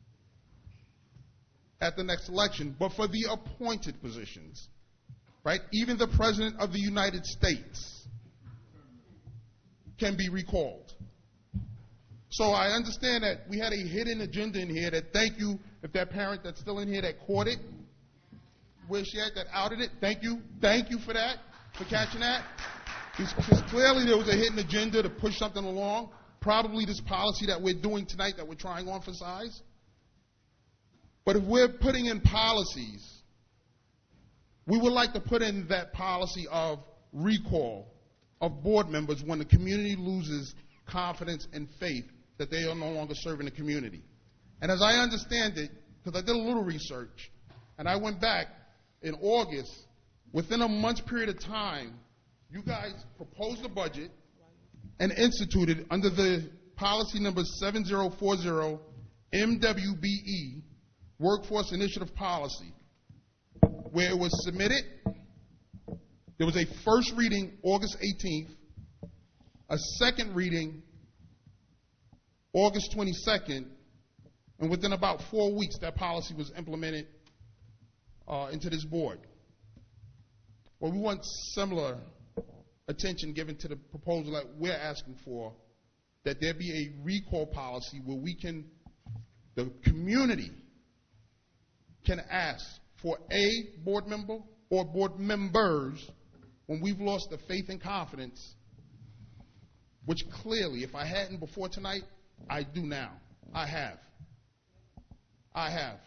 at the next election, but for the appointed positions, right? Even the President of the United States can be recalled. So I understand that we had a hidden agenda in here that, thank you, if that parent that's still in here that caught it, where she at, that outed it, thank you, thank you for that, for catching that. Because clearly there was a hidden agenda to push something along, probably this policy that we're doing tonight that we're trying to emphasize. But if we're putting in policies, we would like to put in that policy of recall of board members when the community loses confidence and faith that they are no longer serving the community. And as I understand it, because I did a little research, and I went back in August, within a month's period of time, you guys proposed a budget and instituted under the policy number seven zero four zero M W B E, Workforce Initiative Policy, where it was submitted. There was a first reading August eighteenth, a second reading August twenty-second, and within about four weeks that policy was implemented uh, into this board. Well, we want similar attention given to the proposal that we're asking for, that there be a recall policy where we can, the community can ask for a board member or board members when we've lost the faith and confidence, which clearly, if I hadn't before tonight, I do now. I have. I have.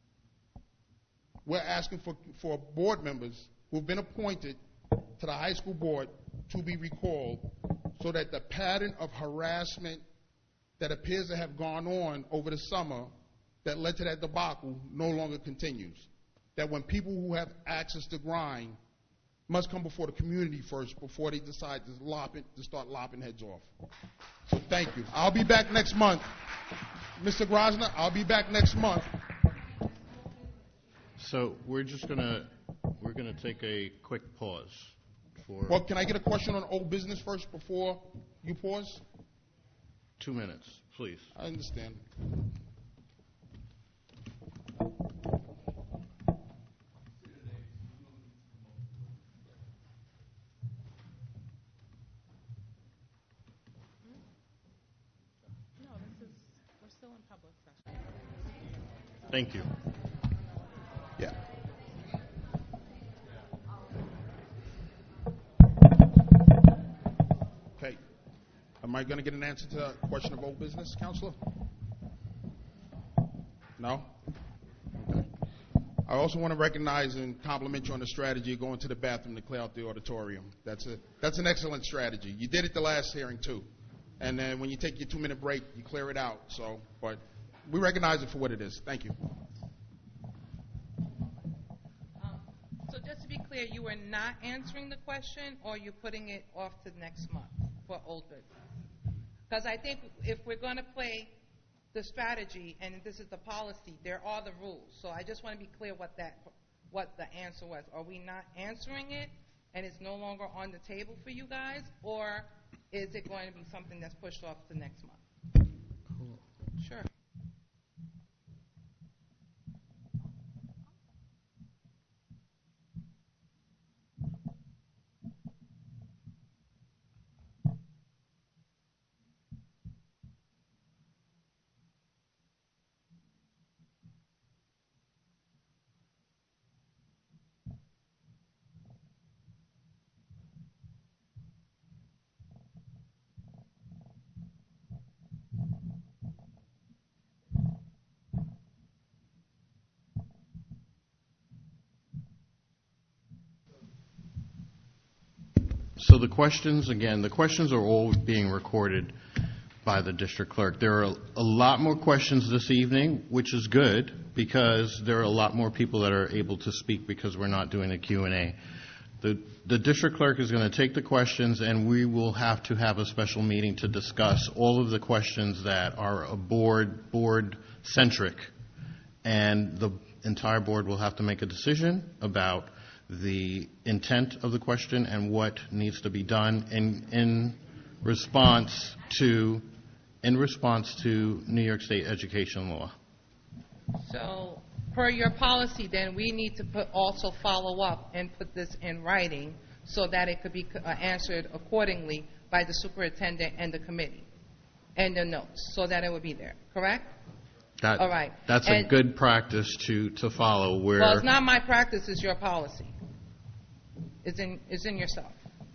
We're asking for, for board members who have been appointed to the high school board to be recalled so that the pattern of harassment that appears to have gone on over the summer that led to that debacle no longer continues. That when people who have access to grind must come before the community first before they decide to, lop it, to start lopping heads off. So thank you. I'll be back next month. Mister Grosner, I'll be back next month. So we're just going to we're going to take a quick pause for Well, can I get a question on old business first before you pause? two minutes, please. I understand. Thank you. Yeah. Okay. Am I going to get an answer to the question of old business, Counselor? No? Okay. I also want to recognize and compliment you on the strategy of going to the bathroom to clear out the auditorium. That's a that's an excellent strategy. You did it the last hearing too. and then when you take your two-minute break, you clear it out. So, but we recognize it for what it is. Thank you. Um, so just to be clear, you are not answering the question, or you're putting it off to next month for old business? Because I think if we're going to play the strategy, and this is the policy, there are the rules. So I just want to be clear what that, what the answer was. Are we not answering it, and it's no longer on the table for you guys, or is it going to be something that's pushed off to next month? Cool. Sure. So the questions, again, the questions are all being recorded by the district clerk. There are a lot more questions this evening, which is good, because there are a lot more people that are able to speak because we're not doing a Q and A. The, the district clerk is going to take the questions, and we will have to have a special meeting to discuss all of the questions that are a board, board-centric. And the entire board will have to make a decision about the intent of the question and what needs to be done in, in response to in response to New York State education law. So, per your policy, then, we need to put, also follow up and put this in writing so that it could be uh, answered accordingly by the superintendent and the committee, and the notes, so that it would be there, correct? That, All right. That's and, a good practice to, to follow. Where well, it's not my practice, it's your policy. It's in, it's in yourself.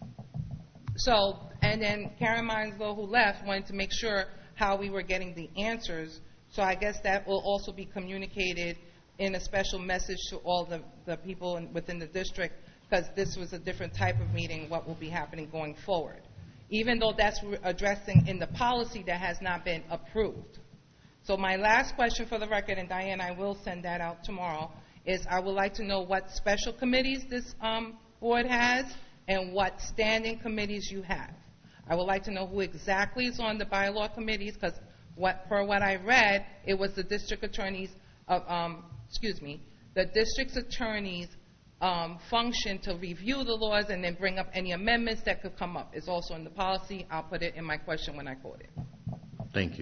So, and then Karen Mineslow, who left, wanted to make sure how we were getting the answers. So I guess that will also be communicated in a special message to all the, the people in, within the district, because this was a different type of meeting, what will be happening going forward. Even though that's re- addressing in the policy that has not been approved. So my last question for the record, and Diane, I will send that out tomorrow, is I would like to know what special committees this um, board has and what standing committees you have. I would like to know who exactly is on the bylaw committees, because what, per what I read, it was the district attorneys, of, um, excuse me, the district's attorneys um, function to review the laws and then bring up any amendments that could come up. It's also in the policy. I'll put it in my question when I quote it. Thank you.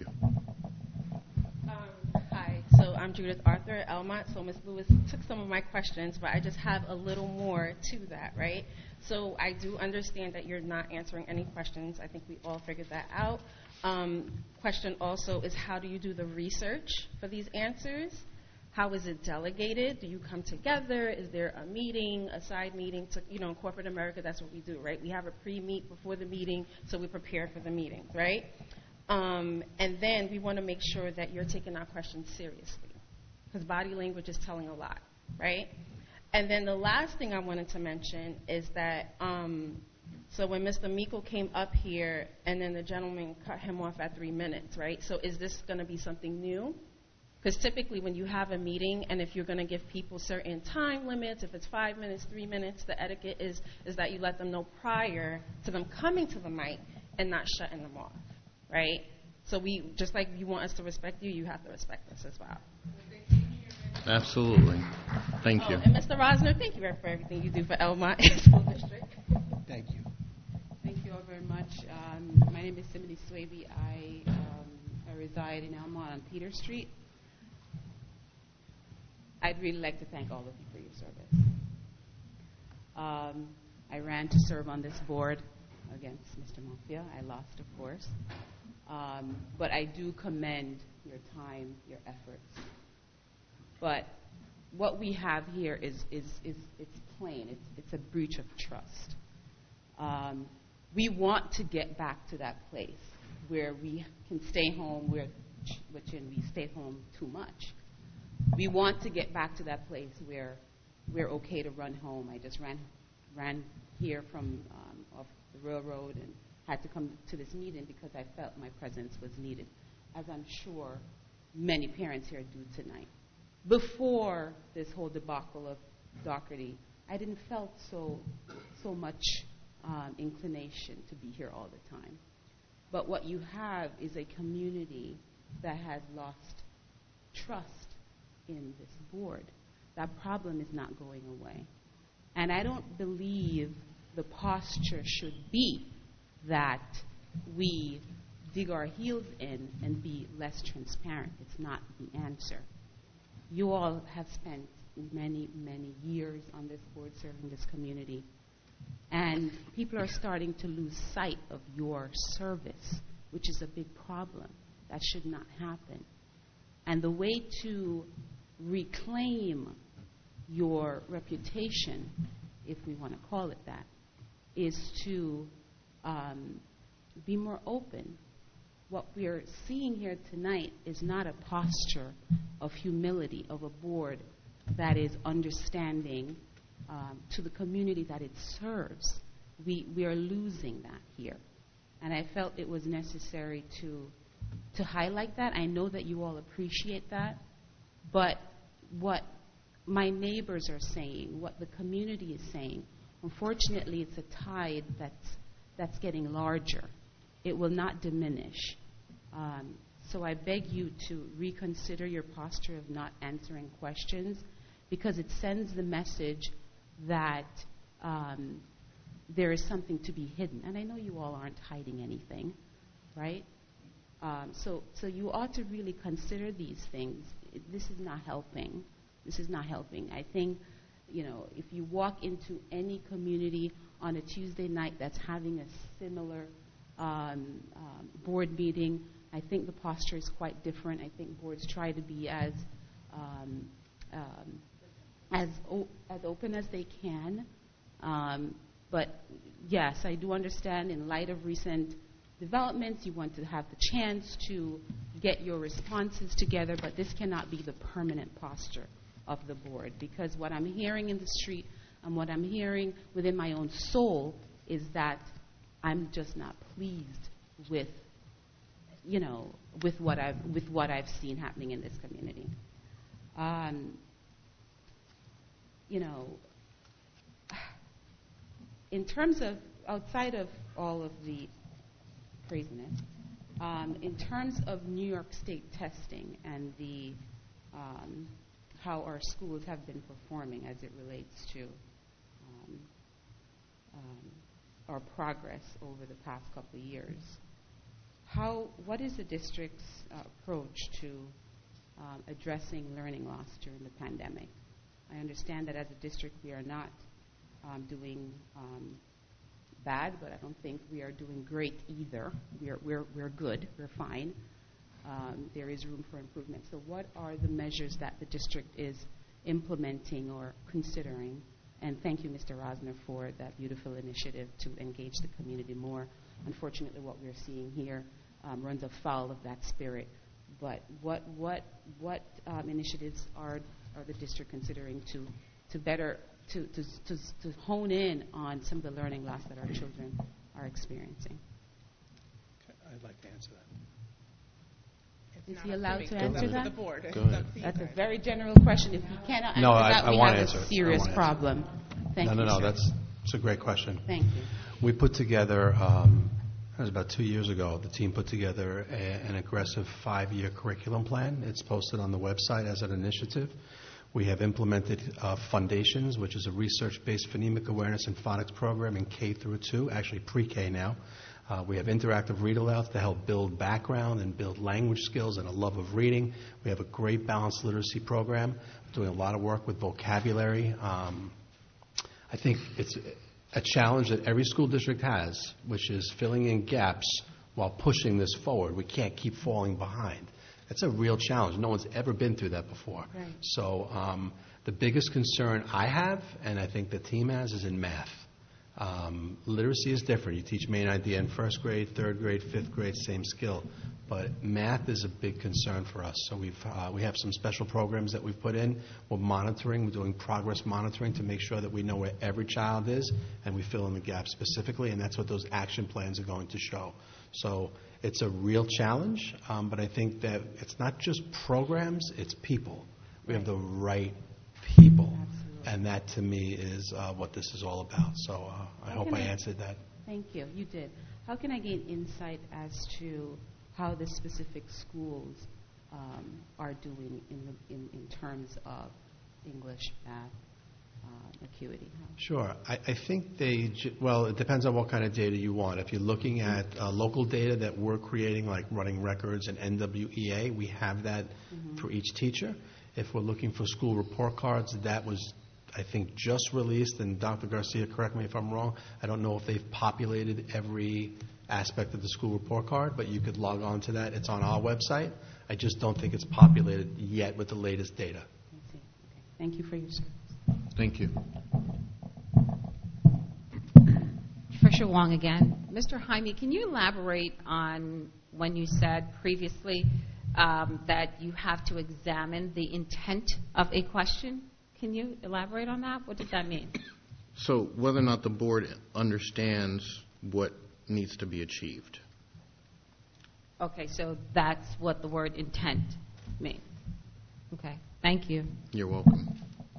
Um, hi, so I'm Judith Arthur at Elmont. So Miz Lewis took some of my questions, but I just have a little more to that, right? So I do understand that you're not answering any questions. I think we all figured that out. Um, question also is, how do you do the research for these answers? How is it delegated? Do you come together? Is there a meeting, a side meeting? To, you know, in corporate America, that's what we do, right? We have a pre-meet before the meeting, so we prepare for the meetings, right? Um, and then we want to make sure that you're taking our questions seriously, because body language is telling a lot, right? And then the last thing I wanted to mention is that, um, so when Mister Miko came up here, and then the gentleman cut him off at three minutes, right? So is this going to be something new? Because typically when you have a meeting, and if you're going to give people certain time limits, if it's five minutes, three minutes, the etiquette is, is that you let them know prior to them coming to the mic and not shutting them off, right? So we, just like you want us to respect you, you have to respect us as well. Absolutely. Thank oh, you. And Mister Rosner, thank you for everything you do for Elmont School District. Thank you. Thank you all very much. Um, my name is Simone Swaby. I, um, I reside in Elmont on Peter Street. I'd really like to thank all of you for your service. Um, I ran to serve on this board against Mister Monfia. I lost, of course. Um, but I do commend your time, your efforts. But what we have here is, is, is it's plain. It's, it's a breach of trust. Um, we want to get back to that place where we can stay home, where, which we stay home too much. We want to get back to that place where we're okay to run home. I just ran ran here from um, off the railroad, and had to come to this meeting because I felt my presence was needed, as I'm sure many parents here do tonight. Before this whole debacle of Doherty, I didn't felt so so much um, inclination to be here all the time. But what you have is a community that has lost trust in this board. That problem is not going away. And I don't believe the posture should be that we dig our heels in and be less transparent. It's not the answer. You all have spent many, many years on this board serving this community. And people are starting to lose sight of your service, which is a big problem. That should not happen. And the way to reclaim your reputation, if we want to call it that, is to um, be more open. What we are seeing here tonight is not a posture of humility of a board that is understanding um, to the community that it serves. We, we are losing that here. And I felt it was necessary to, to highlight that. I know that you all appreciate that. But what my neighbors are saying, what the community is saying, unfortunately, it's a tide that's, that's getting larger. It will not diminish. Um, so I beg you to reconsider your posture of not answering questions, because it sends the message that um, there is something to be hidden. And I know you all aren't hiding anything, right? Um, so, so you ought to really consider these things. It, this is not helping. This is not helping. I think, you know, if you walk into any community on a Tuesday night that's having a similar um, um, board meeting, I think the posture is quite different. I think boards try to be as um, um, as o- as open as they can. Um, but yes, I do understand in light of recent developments, you want to have the chance to get your responses together, but this cannot be the permanent posture of the board, because what I'm hearing in the street and what I'm hearing within my own soul is that I'm just not pleased with, you know, with what I've with what I've seen happening in this community. Um, you know, in terms of outside of all of the craziness, um, in terms of New York State testing and the um, how our schools have been performing as it relates to um, um, our progress over the past couple of years. How, what is the district's uh, approach to um, addressing learning loss during the pandemic? I understand that as a district we are not um, doing um, bad, but I don't think we are doing great either. We're, we're, we're good, we're fine. Um, there is room for improvement. So what are the measures that the district is implementing or considering? And thank you, Mister Rosner, for that beautiful initiative to engage the community more. Unfortunately, what we're seeing here um, runs afoul of that spirit. But what what what um, initiatives are are the district considering to to better to, to to to hone in on some of the learning loss that our children are experiencing? I'd like to answer that. Is he allowed to answer that? Go ahead. That's a very general question. If he cannot answer No, I, that, I we want to have answer a it. serious I wanna problem. Thank no, you. no, no, sir. that's, that's a great question. Thank you. We put together, um, it was about two years ago, the team put together a, an aggressive five-year curriculum plan. It's posted on the website as an initiative. We have implemented uh, Fundations, which is a research-based phonemic awareness and phonics program in K through two, actually pre-K now. Uh, we have interactive read-alouds to help build background and build language skills and a love of reading. We have a great balanced literacy program. We're doing a lot of work with vocabulary. Um, I think it's a challenge that every school district has, which is filling in gaps while pushing this forward. We can't keep falling behind. It's a real challenge. No one's ever been through that before. Right. So um, the biggest concern I have, and I think the team has, is in math. Um, literacy is different. You teach main idea in first grade, third grade, fifth grade, same skill. But math is a big concern for us. So we've, uh, we have some special programs that we've put in. We're monitoring. We're doing progress monitoring to make sure that we know where every child is, and we fill in the gaps specifically, and that's what those action plans are going to show. So it's a real challenge, um, but I think that it's not just programs, it's people. We have the right people. Absolutely. And that, to me, is uh, what this is all about. So uh, I How hope can I I- answered that. Thank you. You did. How can I gain insight as to how the specific schools um, are doing in, the, in, in terms of English, math, uh, acuity? How- Sure. I, I think they, j- well, it depends on what kind of data you want. If you're looking at uh, local data that we're creating, like running records and N W E A, we have that Mhm. for each teacher. If we're looking for school report cards, that was, I think, just released, and Doctor Garcia, correct me if I'm wrong, I don't know if they've populated every aspect of the school report card, but you could log on to that. It's on our website. I just don't think it's populated yet with the latest data. I see. Okay. Thank you for your service. Thank you. Tricia Wong again. Mister Jaime, can you elaborate on when you said previously um, that you have to examine the intent of a question? Can you elaborate on that? What does that mean? So whether or not the board understands what needs to be achieved. Okay, so that's what the word intent means. Okay, thank you. You're welcome.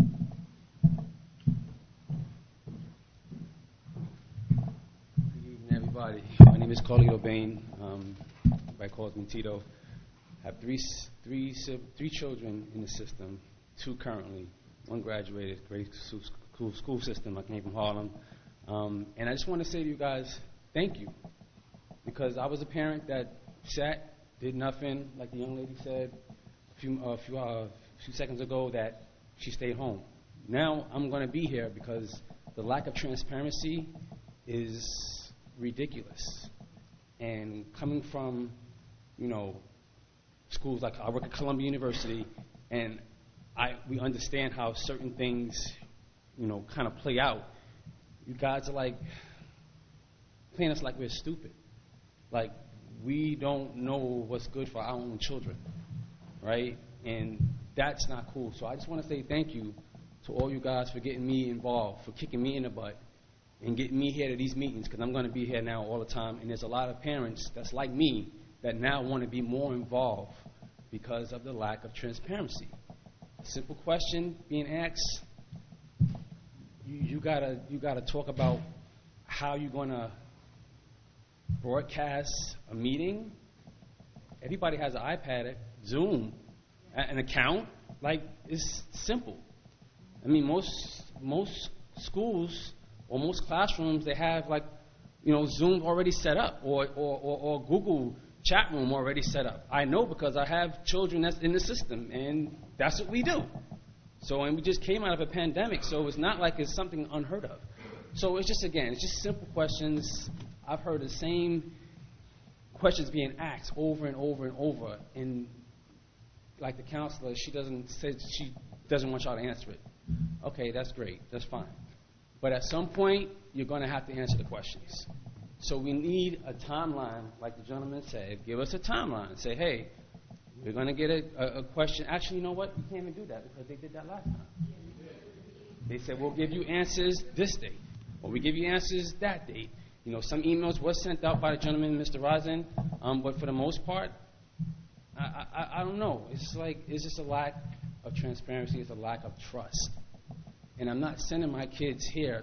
Good evening, everybody. My name is Carlito Bain. Um, everybody calls me Tito. I have three, s- three, si- three children in the system, two currently. One graduated, great su- school, school system. I came from Harlem. Um, and I just want to say to you guys, thank you. Because I was a parent that sat, did nothing, like the young lady said a few, uh, few, uh, few seconds ago, that she stayed home. Now I'm going to be here because the lack of transparency is ridiculous. And coming from, you know, schools like I work at Columbia University, and I we understand how certain things, you know, kind of play out. You guys are like playing us like we're stupid. Like we don't know what's good for our own children, right? And that's not cool. So I just want to say thank you to all you guys for getting me involved, for kicking me in the butt, and getting me here to these meetings, because I'm going to be here now all the time. And there's a lot of parents that's like me that now want to be more involved because of the lack of transparency. A simple question being asked, you, you gotta you gotta talk about how you're going to broadcast a meeting. Everybody has an iPad, Zoom, a- an account. Like, it's simple. I mean, most most schools or most classrooms, they have, like, you know, Zoom already set up, or, or, or, or Google chat room already set up. I know because I have children that's in the system, and that's what we do. So, and we just came out of a pandemic, so it's not like it's something unheard of. So it's just, again, it's just simple questions. I've heard the same questions being asked over and over and over, and like the counselor, she doesn't say she doesn't want y'all to answer it. Okay, that's great, that's fine. But at some point, you're going to have to answer the questions. So we need a timeline, like the gentleman said. Give us a timeline. Say, hey, we're going to get a, a, a question. Actually, you know what? You can't even do that because they did that last time. They said, we'll give you answers this date, or we give you answers that date. You know, some emails were sent out by the gentleman, Mister Rosin, um, but for the most part, I, I, I don't know. It's like, it's just a lack of transparency. It's a lack of trust. And I'm not sending my kids here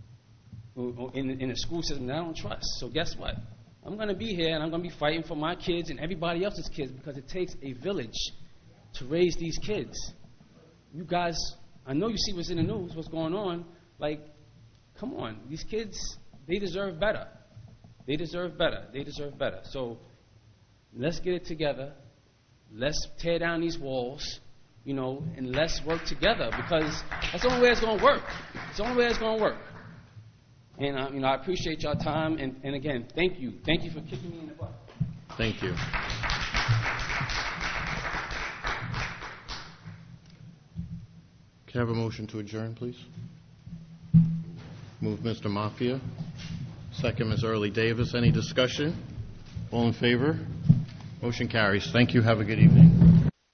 in, in a school system that I don't trust. So guess what? I'm going to be here, and I'm going to be fighting for my kids and everybody else's kids, because it takes a village to raise these kids. You guys, I know you see what's in the news, what's going on. Like, come on. These kids, they deserve better. They deserve better. They deserve better. So let's get it together. Let's tear down these walls. You know, and let's work together, because that's the only way it's going to work. It's the only way it's going to work. And, uh, you know, I appreciate y'all time. And, and again, thank you. Thank you for kicking me in the butt. Thank you. Can I have a motion to adjourn, please? Move Mister Mafia. Second, Miz Early Davis. Any discussion? All in favor? Motion carries. Thank you. Have a good evening.